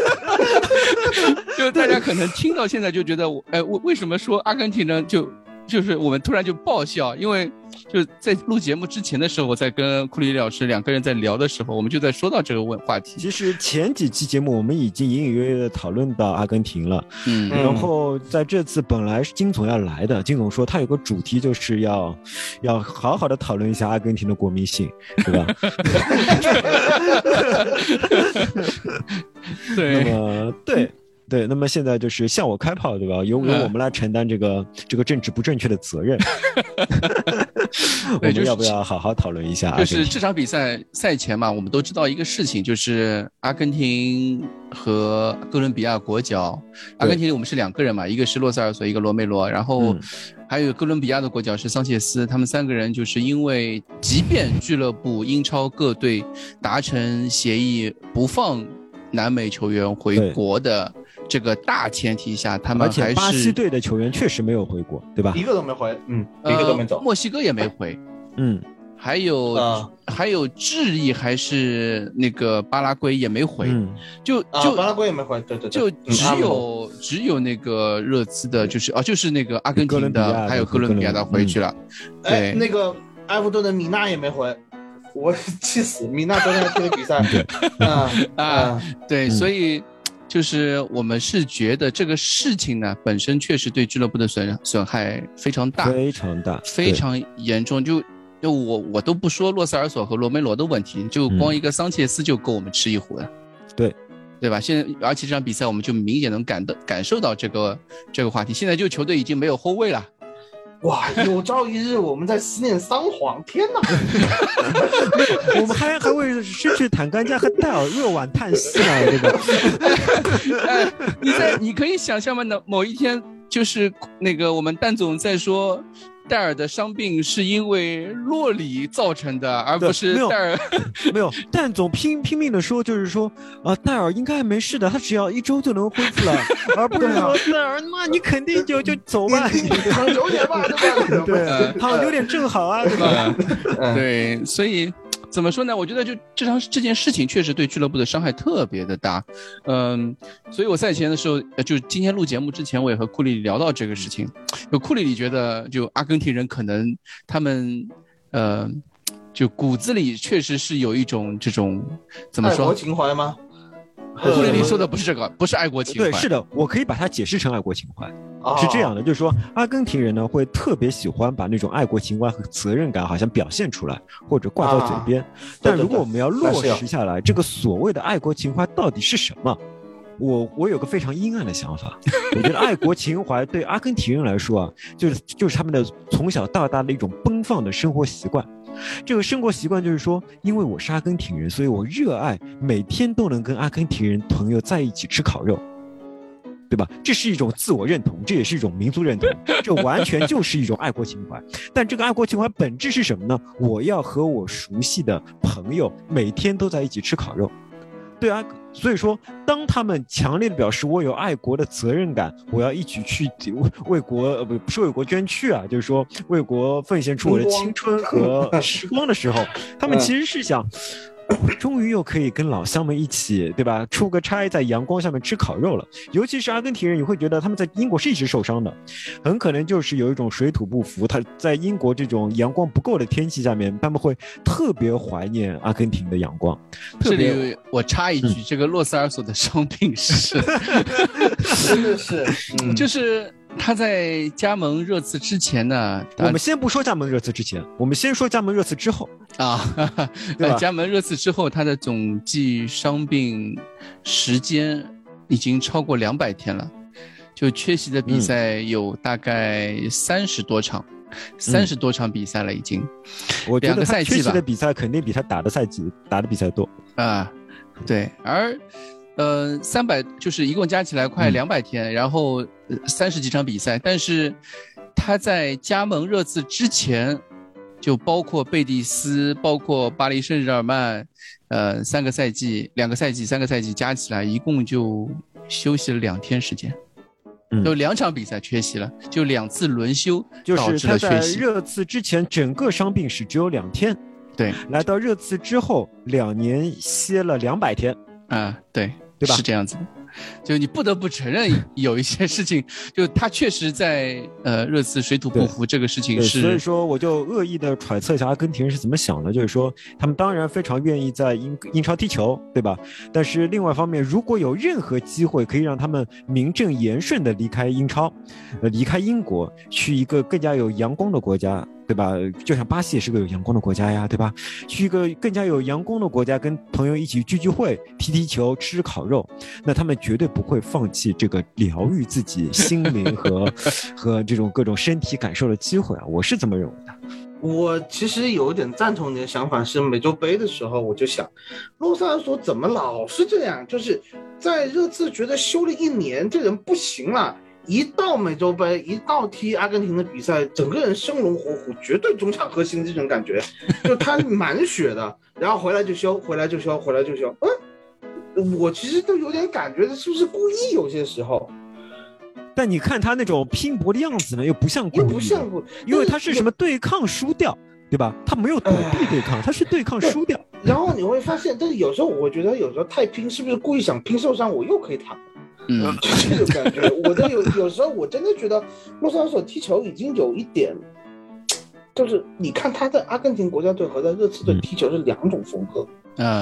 Speaker 6: 就大家可能听到现在就觉得，为什么说阿根廷人就是我们突然就爆笑，因为就在录节目之前的时候，我在跟库里老师2个人在聊的时候，我们就在说到这个话题。
Speaker 5: 其实前几期节目我们已经隐隐约约的讨论到阿根廷了，然后在这次本来是金总要来的，金总说他有个主题就是要好好的讨论一下阿根廷的国民性，对吧？
Speaker 6: 对，
Speaker 5: 那么对，那么现在就是向我开炮，对吧？由我们来承担这个政治不正确的责任。我们要不要好好讨论一下？
Speaker 6: 就是这场比赛赛前嘛，我们都知道一个事情，就是阿根廷和哥伦比亚国脚。阿根廷我们是2个人嘛，一个是洛塞尔索，一个罗梅罗，然后还有哥伦比亚的国脚是桑切斯。他们3个人就是因为，即便俱乐部英超各队达成协议不放南美球员回国的这个大前提下，他们还是，
Speaker 5: 而且巴西队的球员确实没有回国，对吧？
Speaker 7: 一个都没回，一个都没走。
Speaker 6: 墨西哥也没回，还有智利还是那个巴拉圭也没回，就
Speaker 7: 巴拉圭也没回，对，
Speaker 6: 就只有那个热刺的，就是那个阿根廷的，还有哥伦比亚的回去了。对，
Speaker 7: 那个埃弗顿的米纳也没回。我气死！米纳昨天还踢了比赛，
Speaker 6: 对，所以就是我们是觉得这个事情呢，本身确实对俱乐部的损害非常大，
Speaker 5: 非常大，
Speaker 6: 非常严重。就我都不说洛塞尔索和罗梅罗的问题，就光一个桑切斯就够我们吃一壶了，对吧？现在而且这场比赛我们就明显能感受到这个话题。现在就球队已经没有后卫了。
Speaker 7: 哇！有朝一日我们在思念桑黄，天哪！
Speaker 5: 我们还为失去坦甘加和戴尔扼腕叹息呢，对吧？
Speaker 6: 你可以想象吗？某一天就是那个我们蛋总在说，戴尔的伤病是因为洛里造成的，而不是戴尔。
Speaker 5: 没有，蛋总拼命的说，就是说戴尔应该没事的，他只要1周就能恢复了，而不是说戴尔，那你肯定就走吧，
Speaker 7: 躺久点吧，对吧？
Speaker 5: 对，躺久点正好啊，对吧？
Speaker 6: 对，所以。怎么说呢？我觉得就这件事情确实对俱乐部的伤害特别的大，所以我赛前的时候，就今天录节目之前，我也和库里聊到这个事情。就库里觉得，就阿根廷人可能他们就骨子里确实是有一种这种怎么说？
Speaker 7: 爱国情怀吗？
Speaker 6: 库里说的不是这个，不是爱国情怀。
Speaker 5: 对，是的，我可以把它解释成爱国情怀。是这样的，就是说阿根廷人呢会特别喜欢把那种爱国情怀和责任感好像表现出来，或者挂到嘴边。但如果我们要落实下来，这个所谓的爱国情怀到底是什么？我有个非常阴暗的想法，我觉得爱国情怀对阿根廷人来说啊，就是他们的从小到大的一种奔放的生活习惯。这个生活习惯就是说，因为我是阿根廷人，所以我热爱每天都能跟阿根廷人朋友在一起吃烤肉。 对吧？这是一种自我认同，这也是一种民族认同，这完全就是一种爱国情怀。但这个爱国情怀本质是什么呢？我要和我熟悉的朋友每天都在一起吃烤肉。对啊，所以说当他们强烈的表示我有爱国的责任感，我要一起去为国不是为国捐躯啊，就是说为国奉献出我的青春和时光的时候，他们其实是想终于又可以跟老乡们一起，对吧？出个差，在阳光下面吃烤肉了。尤其是阿根廷人，你会觉得他们在英国是一直受伤的，很可能就是有一种水土不服。他在英国这种阳光不够的天气下面，他们会特别怀念阿根廷的阳光。
Speaker 6: 这里我插一句，这个洛萨尔索的伤病是，
Speaker 7: 真的是，
Speaker 6: 就是他在加盟热刺之前呢，
Speaker 5: 我们先不说加盟热刺之前，我们先说加盟热刺之后
Speaker 6: 啊，加盟热刺之后，他的总计伤病时间已经超过200天了，就缺席的比赛有大概30多场比赛了已经。
Speaker 5: 我觉得
Speaker 6: 他
Speaker 5: 缺席的比赛肯定比他打的比赛多
Speaker 6: 啊，对，而300就是一共加起来快200天，然后30几场比赛，但是他在加盟热刺之前，就包括贝蒂斯，包括巴黎圣日耳曼，2个赛季3个赛季加起来一共就休息了2天时间。有2场比赛缺席了，就2次轮休导致了缺席。
Speaker 5: 就是他在热刺之前整个伤病史只有2天，
Speaker 6: 对，
Speaker 5: 来到热刺之后2年歇了200天
Speaker 6: 啊，对
Speaker 5: 吧？
Speaker 6: 是这样子的。就你不得不承认有一些事情，就他确实在热刺水土不服这个事情是，
Speaker 5: 所以说我就恶意的揣测一下阿根廷人是怎么想的，就是说他们当然非常愿意在英超踢球，对吧？但是另外一方面，如果有任何机会可以让他们名正言顺的离开英超，离开英国，去一个更加有阳光的国家，对吧？就像巴西也是个有阳光的国家呀，对吧？去一个更加有阳光的国家，跟朋友一起聚会、踢球、吃烤肉，那他们绝对不会放弃这个疗愈自己心灵和这种各种身体感受的机会啊！我是这么认为的。
Speaker 7: 我其实有点赞同你的想法，是美洲杯的时候我就想，洛萨尔索怎么老是这样？就是在热刺觉得休了1年，这人不行了。一到美洲杯，一到踢阿根廷的比赛，整个人生龙活虎，绝对中场核心的这种感觉，就他满血的，然后回来就休，回来就休。我其实都有点感觉是不是故意，有些时候。
Speaker 5: 但你看他那种拼搏的样子呢，又不像故意的，因为他是什么对抗输掉，对吧？他没有躲避对抗，他是对抗输掉。
Speaker 7: 然后你会发现，但是有时候我觉得有时候太拼，是不是故意想拼受伤，我又可以躺。就这种感觉，我都有时候我真的觉得洛萨尔索踢球已经有一点，就是你看他在阿根廷国家队和在热刺队踢球是2种风格。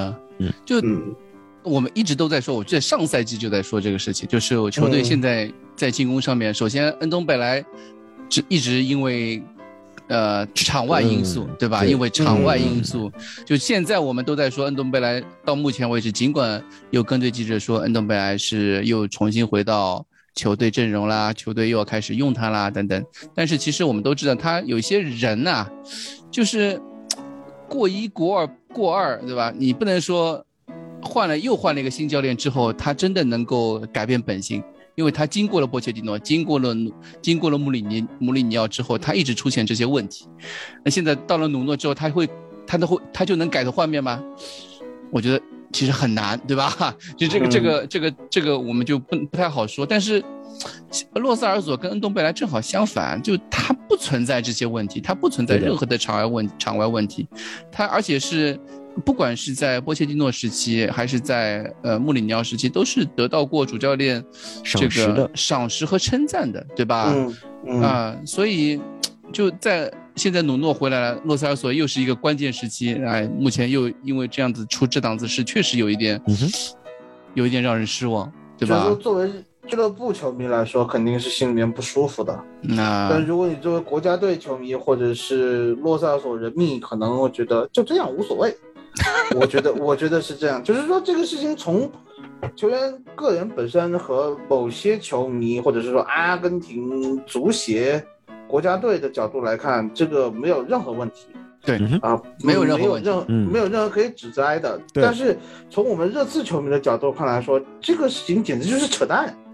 Speaker 6: 我们一直都在说，我记得上赛季就在说这个事情，就是球队现在在进攻上面，首先恩东贝莱一直因为场外因素，对吧？因为场外因素，就现在我们都在说恩东贝莱，到目前为止，尽管有跟队记者说恩东贝莱是又重新回到球队阵容啦，球队又要开始用他啦等等，但是其实我们都知道，他有些人啊，就是过一过二，对吧？你不能说又换了一个新教练之后，他真的能够改变本性。因为他经过了波切蒂诺，经过了穆里尼奥之后，他一直出现这些问题。那现在到了努诺之后，他就能改头换面吗？我觉得其实很难，对吧？就这个我们就不太好说。但是洛萨尔索跟恩东贝莱正好相反，就他不存在这些问题，他不存在任何的场外问题，他而且是。不管是在波切蒂诺时期，还是在穆里尼奥时期，都是得到过主教练这个赏识和称赞的，对吧？所以就在现在努诺回来了，洛萨尔索又是一个关键时期，目前又因为这样子出这档子事，确实有一点让人失望，对吧？
Speaker 7: 作为俱乐部球迷来说，肯定是心里面不舒服的。但如果你作为国家队球迷或者是洛萨尔索人迷，可能会觉得就这样无所谓。我觉得是这样，就是说这个事情从球员个人本身和某些球迷，或者是说阿根廷足协国家队的角度来看，这个没有任何问题。
Speaker 6: 对没有任何问题，
Speaker 7: 没有任何可以指摘的。但是从我们热刺球迷的角度看来说，这个事情简直就是扯淡。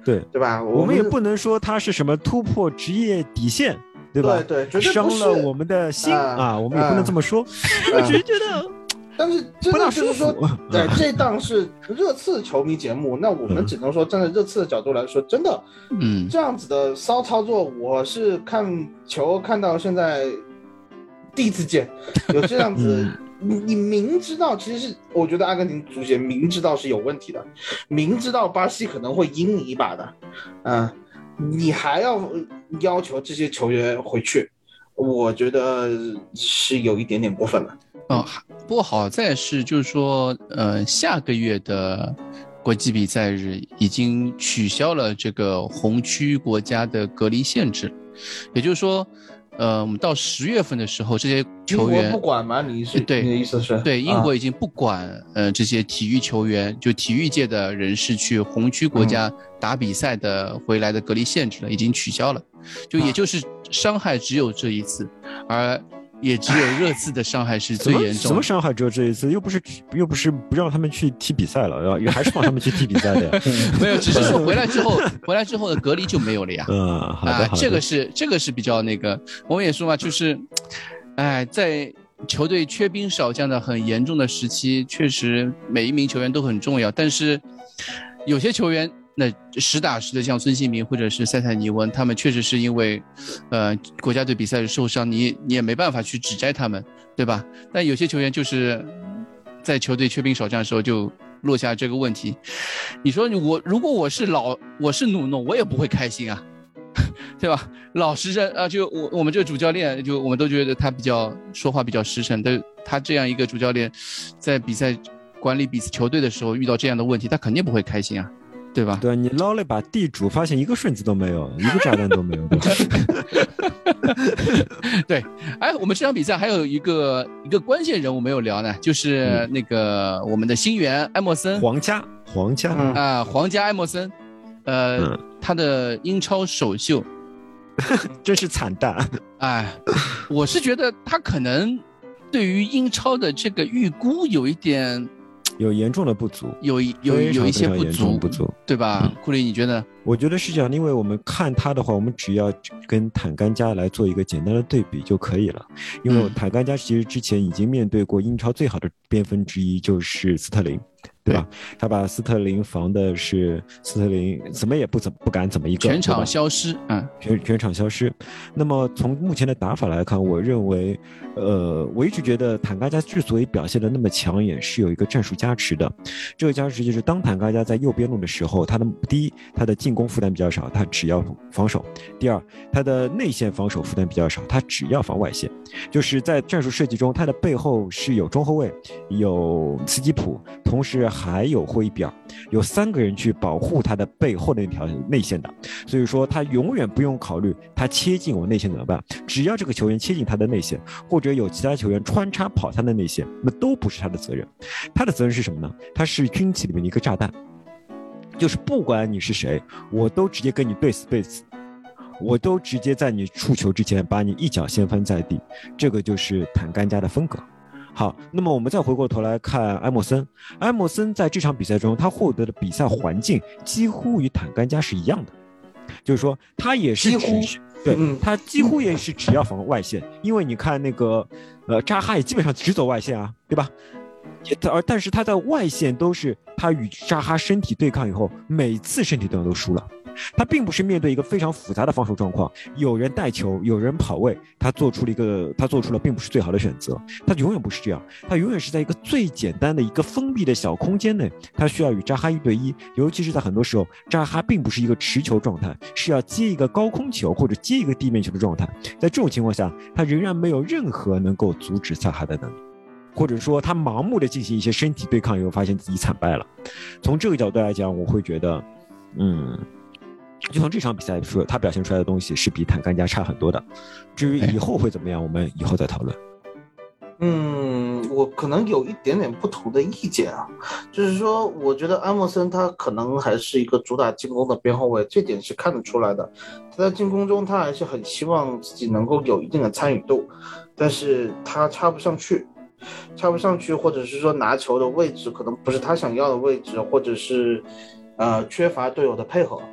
Speaker 7: 对吧？
Speaker 5: 我们也不能说他是什么突破职业底线，对吧？
Speaker 7: 对，绝对
Speaker 5: 伤了我们的心啊，我们也不能这么说。我只是觉得。
Speaker 7: 但是真的就是说，对，这档是热刺球迷节目，那我们只能说站在热刺的角度来说，真的，这样子的骚操作，我是看球看到现在第一次见，有这样子，你明知道，其实是我觉得阿根廷足协明知道是有问题的，明知道巴西可能会阴你一把的，你还要求这些球员回去，我觉得是有一点点过分了。
Speaker 6: 不过好在是就是说，下个月的国际比赛日已经取消了这个红区国家的隔离限制，也就是说，我们到10月份的时候，这些球员
Speaker 7: 英国不管吗？你的意思是？
Speaker 6: 对，英国已经不管这些体育球员，就体育界的人士去红区国家打比赛的回来的隔离限制了，已经取消了，也就是伤害只有这一次，而。也只有热刺的伤害是最严重的。
Speaker 5: 什么伤害只有这一次？又不是不让他们去踢比赛了，还是放他们去踢比赛的呀？
Speaker 6: 没有，只是说回来之后的隔离就没有了呀。
Speaker 5: 好的。
Speaker 6: 这个是比较那个，我们也说嘛，就是，在球队缺兵少将的很严重的时期，确实每一名球员都很重要，但是有些球员。那实打实的像孙兴民或者是塞塞尼翁，他们确实是因为，国家队比赛受伤，你也没办法去指摘他们，对吧？但有些球员就是在球队缺兵少将的时候就落下这个问题。你说如果我是努诺，我也不会开心啊，对吧？老实人啊，就我们这个主教练，就我们都觉得他说话比较实诚，但他这样一个主教练，在比赛管理球队的时候遇到这样的问题，他肯定不会开心啊。对吧？
Speaker 5: 对，你捞了一把地主，发现一个顺子都没有，一个炸弹都没有，对吧？
Speaker 6: 对，我们这场比赛还有一个关键人物没有聊呢，就是那个我们的新援埃默森，皇家埃默森，他的英超首秀，
Speaker 5: 真是惨淡。
Speaker 6: 我是觉得他可能对于英超的这个预估
Speaker 5: 有严重的不足，
Speaker 6: 有一些不足，对吧？库里，你觉得？
Speaker 5: 我觉得是这样，因为我们看他的话，我们只要跟坦甘加来做一个简单的对比就可以了。因为坦甘加其实之前已经面对过英超最好的边锋之一，就是斯特林。对吧？他把斯特林防的是斯特林怎么也不敢怎么一个
Speaker 6: 全场消失，
Speaker 5: 全场消失。那么从目前的打法来看，我认为，我一直觉得坦甘加之所以表现得那么抢眼，是有一个战术加持的。这个加持就是当坦甘加在右边路的时候，第一，他的进攻负担比较少，他只要防守；第二，他的内线防守负担比较少，他只要防外线。就是在战术设计中，他的背后是有中后卫，有斯基普，同时还有霍伊比尔，有3个人去保护他的背后的那条内线的，所以说他永远不用考虑他切进我内线怎么办，只要这个球员切进他的内线，或者有其他球员穿插跑他的内线，那都不是他的责任。他的责任是什么呢？他是军旗里面的一个炸弹，就是不管你是谁，我都直接跟你对死，我都直接在你触球之前把你一脚掀翻在地，这个就是坦甘加的风格。好，那么我们再回过头来看埃默森在这场比赛中，他获得的比赛环境几乎与坦甘加是一样的，就是说他也是他几乎也是只要防外线，因为你看那个扎哈也基本上只走外线啊，对吧？但是他在外线都是他与扎哈身体对抗以后，每次身体对抗都输了。他并不是面对一个非常复杂的防守状况，有人带球，有人跑位，他做出了并不是最好的选择，他永远不是这样，他永远是在一个最简单的一个封闭的小空间内，他需要与扎哈1对1，尤其是在很多时候，扎哈并不是一个持球状态，是要接一个高空球或者接一个地面球的状态，在这种情况下，他仍然没有任何能够阻止扎哈的能力，或者说他盲目的进行一些身体对抗以后，发现自己惨败了。从这个角度来讲，我会觉得，就从这场比赛说，他表现出来的东西是比坦甘加差很多的。至于以后会怎么样，我们以后再讨论。
Speaker 7: 我可能有一点点不同的意见啊，就是说，我觉得埃默森他可能还是一个主打进攻的边后卫，这点是看得出来的。他在进攻中，他还是很希望自己能够有一定的参与度，但是他插不上去，或者是说拿球的位置可能不是他想要的位置，或者是缺乏队友的配合。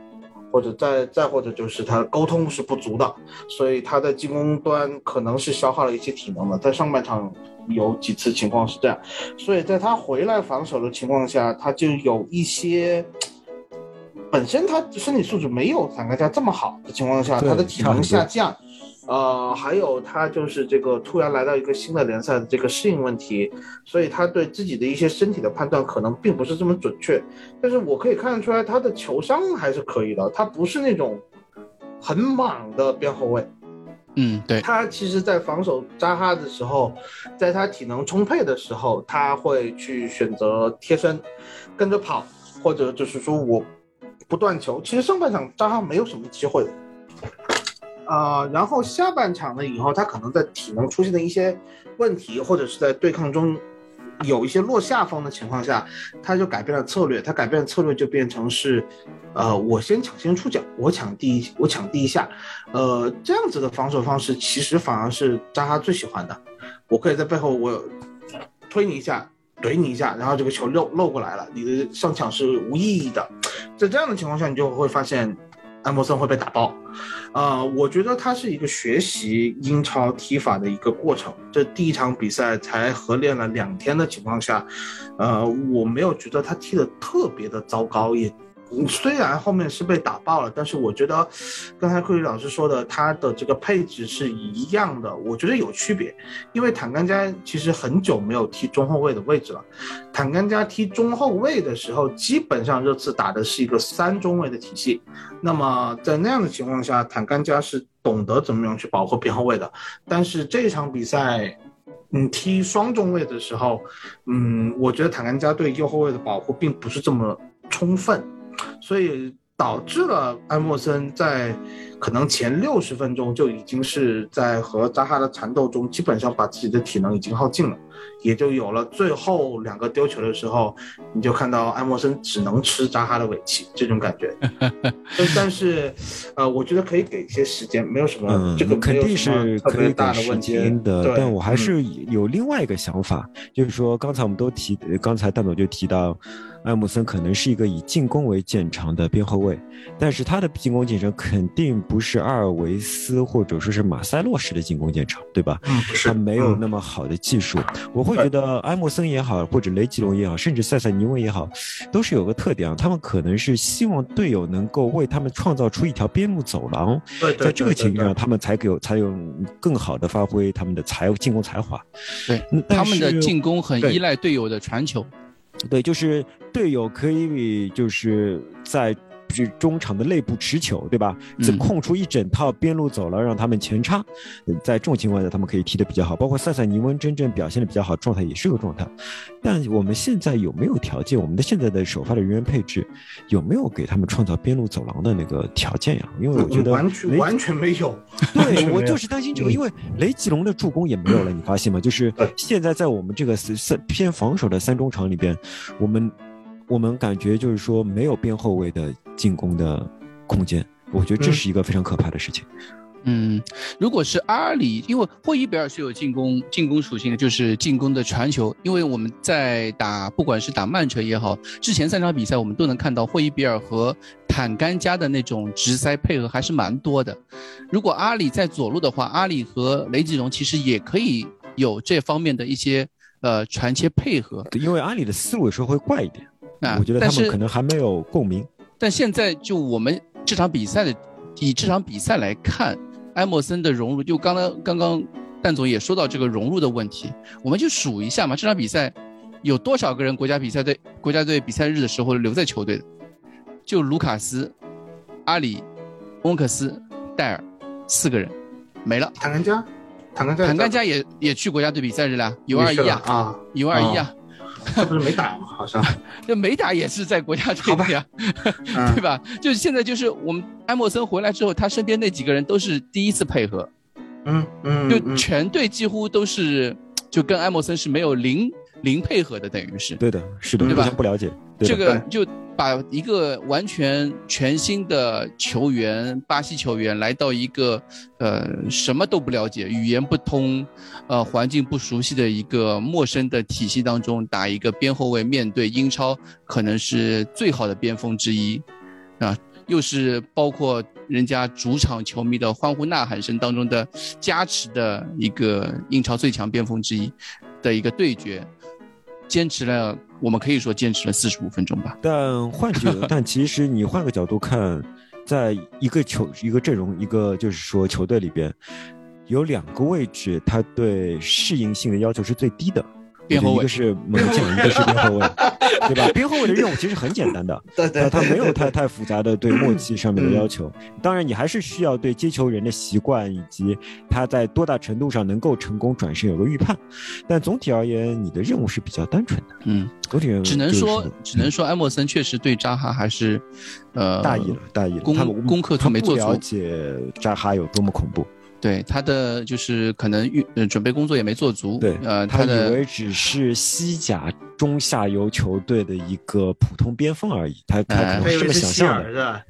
Speaker 7: 或者再或者就是他的沟通是不足的，所以他在进攻端可能是消耗了一些体能的，在上半场有几次情况是这样，所以在他回来防守的情况下，他就有一些本身他身体素质没有坦甘加这么好的情况下，他的体能下降，还有他就是这个突然来到一个新的联赛的这个适应问题，所以他对自己的一些身体的判断可能并不是这么准确。但是我可以看得出来，他的球商还是可以的，他不是那种很莽的边后卫。
Speaker 6: 对，
Speaker 7: 他其实在防守扎哈的时候，在他体能充沛的时候，他会去选择贴身跟着跑，或者就是说我不断球。其实上半场扎哈没有什么机会的。然后下半场呢以后，他可能在体能出现的一些问题，或者是在对抗中有一些落下风的情况下，他就改变了策略。他改变的策略就变成是，我先抢先出脚，我抢第一下，这样子的防守方式其实反而是扎哈最喜欢的。我可以在背后我推你一下，怼你一下，然后这个球漏过来了，你的上抢是无意义的。在这样的情况下，你就会发现埃默森会被打爆。我觉得他是一个学习英超踢法的一个过程。这第一场比赛才合练了2天的情况下，我没有觉得他踢得特别的糟糕，也虽然后面是被打爆了，但是我觉得刚才库里老师说的他的这个配置是一样的，我觉得有区别。因为坦甘加其实很久没有踢中后卫的位置了，坦甘加踢中后卫的时候基本上这次打的是一个3中卫的体系，那么在那样的情况下，坦甘加是懂得怎么样去保护边后卫的。但是这场比赛踢双中卫的时候，我觉得坦甘加对右后卫的保护并不是这么充分，所以导致了埃默森在可能前60分钟就已经是在和扎哈的缠斗中基本上把自己的体能已经耗尽了，也就有了最后2个丢球的时候，你就看到埃默森只能吃扎哈的尾气这种感觉。但是我觉得可以给一些时间，没有什么这个
Speaker 5: 肯定是可以给时间的。但我还是有另外一个想法，就是说刚才我们都刚才蛋总就提到埃默森可能是一个以进攻为见长的边后卫，但是他的进攻见长肯定不是阿尔维斯或者说是马塞洛式的进攻见长，对吧？他没有那么好的技术。我会觉得埃默森也好，或者雷吉隆也好，甚至塞塞尼翁也好，都是有个特点，他们可能是希望队友能够为他们创造出一条边路走廊，在这个情况下他们才有更好的发挥他们的进攻才华。
Speaker 6: 对，他们的进攻很依赖队友的传球。
Speaker 5: 对，就是队友可以就是在中场的内部持球，对吧？空出一整套边路走廊让他们前插，在这种情况下他们可以踢得比较好。包括塞塞尼翁真正表现得比较好，状态也是个状态。但我们现在有没有条件？我们的现在的首发的人员配置有没有给他们创造边路走廊的那个条件呀？因为我觉得
Speaker 7: 完全没有。
Speaker 5: 对，我就是担心这个，因为雷吉隆的助攻也没有了，你发现吗？就是现在在我们这个偏防守的3中场里边，我们感觉就是说没有边后卫的进攻的空间，我觉得这是一个非常可怕的事情。
Speaker 6: 如果是阿里，因为霍伊比尔是有进攻属性的，就是进攻的传球。因为我们在不管是打曼城也好，之前3场比赛我们都能看到霍伊比尔和坦甘加的那种直塞配合还是蛮多的。如果阿里在左路的话，阿里和雷吉隆其实也可以有这方面的一些传切配合。
Speaker 5: 因为阿里的思路有时候会怪一点。我觉得他们可能还没有共鸣。
Speaker 6: 但现在就我们以这场比赛来看，埃默森的融入，就刚刚蛋总也说到这个融入的问题，我们就数一下嘛，这场比赛有多少个人国家队比赛日的时候留在球队的？就卢卡斯、阿里、翁克斯、戴尔4个人没了。
Speaker 7: 坦甘加
Speaker 6: 也去国家队比赛日了，U21啊，U21啊。
Speaker 7: 他不是没打吗？好像
Speaker 6: 这没打也是在国家队的呀，对吧？就是现在就是我们埃默森回来之后，他身边那几个人都是第一次配合，就全队几乎都是就跟埃默森是没有零配合的，等于是。
Speaker 5: 对的，是的，
Speaker 6: 对吧？
Speaker 5: 互相不了解。
Speaker 6: 这个就把一个完全全新的球员，巴西球员来到一个什么都不了解、语言不通、环境不熟悉的一个陌生的体系当中打一个边后卫，面对英超可能是最好的边锋之一啊， 又是包括人家主场球迷的欢呼呐喊声当中的加持的一个英超最强边锋之一的一个对决，我们可以说坚持了45分钟吧。
Speaker 5: 但其实你换个角度看，在一个阵容，一个就是说球队里边，有2个位置，他对适应性的要求是最低的。
Speaker 6: 边后卫，
Speaker 5: 一个是门将，一个是边后卫，对吧？边后卫的任务其实很简单的，
Speaker 7: 对，
Speaker 5: 他没有太复杂的对默契上面的要求。当然，你还是需要对接球人的习惯以及他在多大程度上能够成功转身有个预判。但总体而言，你的任务是比较单纯的。总体
Speaker 6: 只能说埃默森确实对扎哈还是
Speaker 5: 大意了，
Speaker 6: 功课没做足，
Speaker 5: 他不了解扎哈有多么恐怖。
Speaker 6: 对他的就是可能准备工作也没做足，
Speaker 5: 对，他以为只是西甲中下游球队的一个普通边锋而已，他可能是这么想象的，
Speaker 7: 是吧？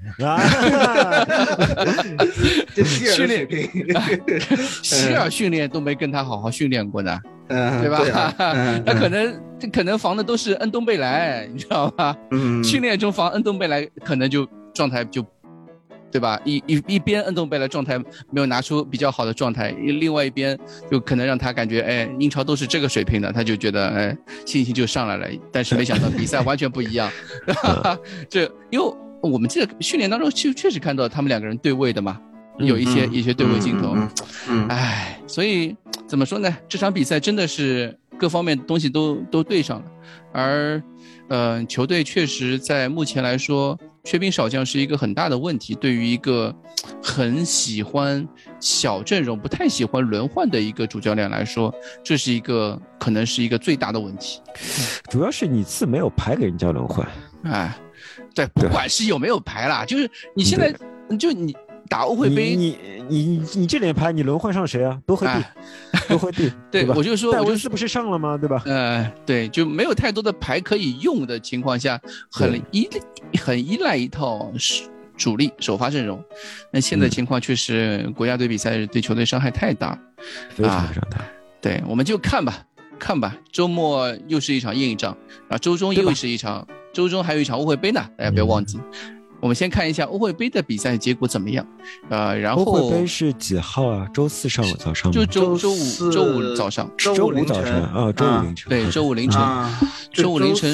Speaker 5: 这
Speaker 6: 训练希尔训练都没跟他好好训练过呢，对吧？他可能防的都是恩东贝莱，你知道吧？训练中防恩东贝莱可能就状态就。对吧？一边恩东贝莱状态没有拿出比较好的状态，另外一边就可能让他感觉，英超都是这个水平的，他就觉得，信心就上来了。但是没想到比赛完全不一样，因为我们记得训练当中确实看到他们2个人对位的嘛，有一些对位镜头。所以怎么说呢？这场比赛真的是各方面东西都对上了，而球队确实在目前来说。缺兵少将是一个很大的问题，对于一个很喜欢小阵容、不太喜欢轮换的一个主教练来说，这是可能是一个最大的问题。
Speaker 5: 主要是你次没有牌给人家轮换，
Speaker 6: 对，不管是有没有牌啦，就是你现在就你打欧会杯，
Speaker 5: 你这点牌你轮换上谁啊？多赫蒂，
Speaker 6: 对，
Speaker 5: 吧？
Speaker 6: 我就说，
Speaker 5: 戴维斯不是上了吗？对吧？
Speaker 6: 对，就没有太多的牌可以用的情况下，很依赖一套主力首发阵容。那现在情况确实，国家队比赛对球队伤害太大，
Speaker 5: 非常大。
Speaker 6: 对，我们就看吧。周末又是一场硬仗啊，周中又是一场，周中还有一场欧会杯呢，大家不要忘记。我们先看一下欧会杯的比赛结果怎么样，然后
Speaker 5: 欧会杯是几号啊？周4早上吗？
Speaker 6: 就周五早上，
Speaker 5: 周五早晨啊，周五凌晨，
Speaker 6: 对，周五凌晨，周五凌晨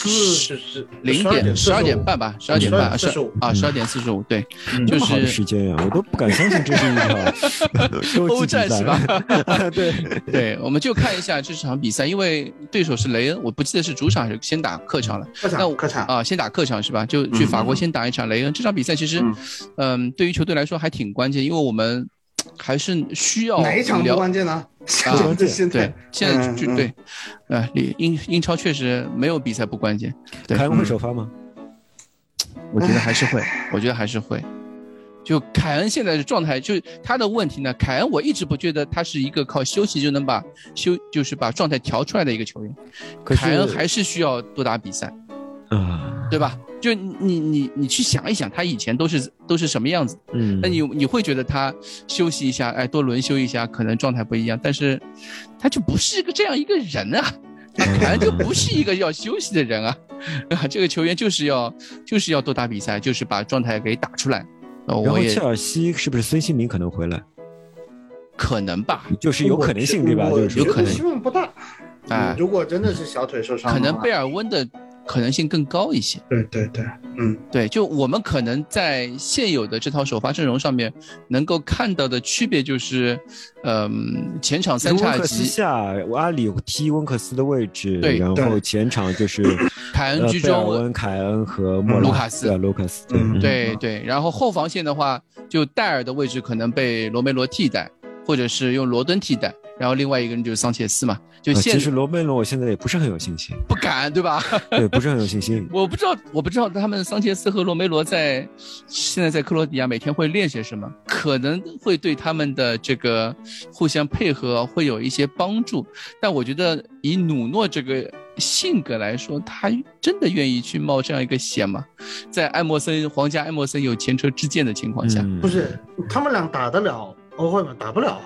Speaker 6: 12点半吧，12点半12点45，对，就是
Speaker 5: 好的时间呀，我都不敢相信这是一场
Speaker 6: 欧战是吧？
Speaker 5: 对，
Speaker 6: 我们就看一下这场比赛，因为对手是雷恩，我不记得是主场还是先打客场了，
Speaker 7: 客场
Speaker 6: 啊，先打客场是吧？就去法国先打一场雷恩，这场比赛其实，对于球队来说还挺关键，因为我们还是需要
Speaker 7: 哪一场不关键呢？
Speaker 6: 对，现在就对，英超确实没有比赛不关键。
Speaker 5: 凯恩会首发吗？
Speaker 6: 我觉得还是会。就凯恩现在的状态，就是他的问题呢。凯恩我一直不觉得他是一个靠休息就能就是把状态调出来的一个球员。凯恩还是需要多打比赛。对吧？就你去想一想，他以前都是什么样子？那你会觉得他休息一下，多轮休一下，可能状态不一样。但是他就不是这样一个人啊，凯恩就不是一个要休息的人啊。这个球员就是要多打比赛，就是把状态给打出来。
Speaker 5: 然后切尔西是不是孙兴民可能回来？
Speaker 6: 可能吧，
Speaker 5: 就是有可能性，对吧？就是
Speaker 7: 有可能，希望不大。如果真的是小腿受伤，
Speaker 6: 可能贝尔温的可能性更高一些。对，就我们可能在现有的这套首发阵容上面能够看到的区别就是，前场三叉戟
Speaker 5: 下阿里踢温克斯的位置，
Speaker 6: 对，
Speaker 5: 然后前场就是
Speaker 6: 凯恩居中，
Speaker 5: 凯恩和莫拉卢卡斯，
Speaker 6: 对，然后后防线的话，就戴尔的位置可能被罗梅罗替代，或者是用罗敦替代。然后另外一个人就是桑切斯嘛，
Speaker 5: 其实罗梅罗我现在也不是很有信心，
Speaker 6: 不敢对吧？
Speaker 5: 对，不是很有信心。
Speaker 6: 我不知道他们桑切斯和罗梅罗现在在克罗地亚每天会练些什么，可能会对他们的这个互相配合会有一些帮助。但我觉得以努诺这个性格来说，他真的愿意去冒这样一个险吗？在皇家埃默森有前车之鉴的情况下，
Speaker 7: 不是他们俩打得了欧会吗？打不了啊。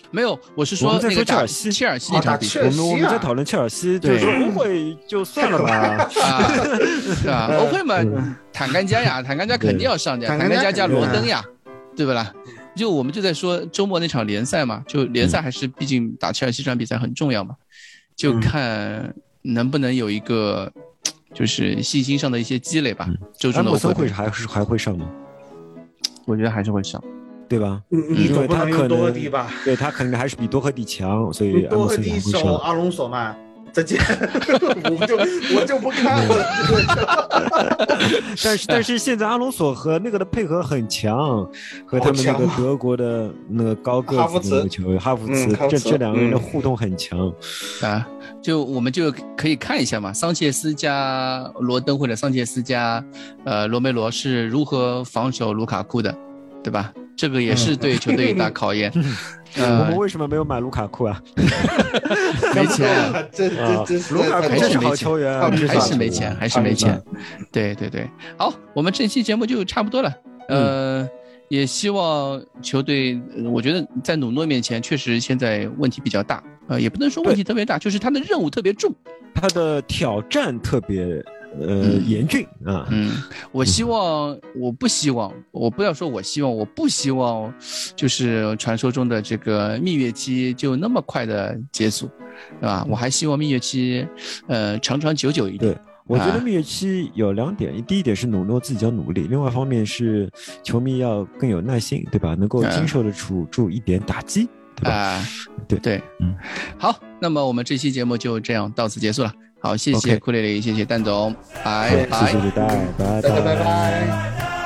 Speaker 6: 没有，我是说那个打切尔西那场比赛，
Speaker 5: 我们在讨论切尔西，就是说欧会就算了吧，
Speaker 6: 对吧？欧会嘛，坦甘加呀，坦甘加肯定要上的，坦甘加加罗登呀，对不啦？就我们就在说周末那场联赛嘛，就联赛还是毕竟打切尔西这场比赛很重要嘛，就看能不能有一个就是信心上的一些积累吧。周中的欧会
Speaker 5: 还会上吗？
Speaker 6: 我觉得还是会上。对吧？
Speaker 7: 你总不能用多赫蒂吧？
Speaker 5: 对，他肯定还是比多赫蒂强，所以
Speaker 7: 多赫蒂守阿隆索嘛，再见，我就不看了。
Speaker 5: 但是现在阿隆索和那个的配合很强，和他们那个德国的那个高个子的那个球员哈弗茨，这两个人的互动很强
Speaker 6: 啊。就我们就可以看一下嘛，桑切斯加罗登或者桑切斯加罗梅罗是如何防守卢卡库的，对吧？这个也是对球队一大考验。
Speaker 5: 我们为什么没有买卢卡库啊？
Speaker 6: 没钱，
Speaker 5: 卢卡库是好球员，
Speaker 6: 还是没钱。对，好，我们这期节目就差不多了。也希望球队，我觉得在努诺面前确实现在问题比较大，也不能说问题特别大，就是他的任务特别重，
Speaker 5: 他的挑战特别严峻啊。
Speaker 6: 我不希望就是传说中的这个蜜月期就那么快的结束，对吧？我还希望蜜月期长长久久一点。
Speaker 5: 对，我觉得蜜月期有2点，第一点是努诺自己要努力，另外一方面是球迷要更有耐心，对吧？能够经受得住一点打击，对吧？
Speaker 6: 对，好，那么我们这期节目就这样到此结束了。好，谢谢库里里，谢谢蛋总，拜拜，
Speaker 5: 谢谢大家，拜拜。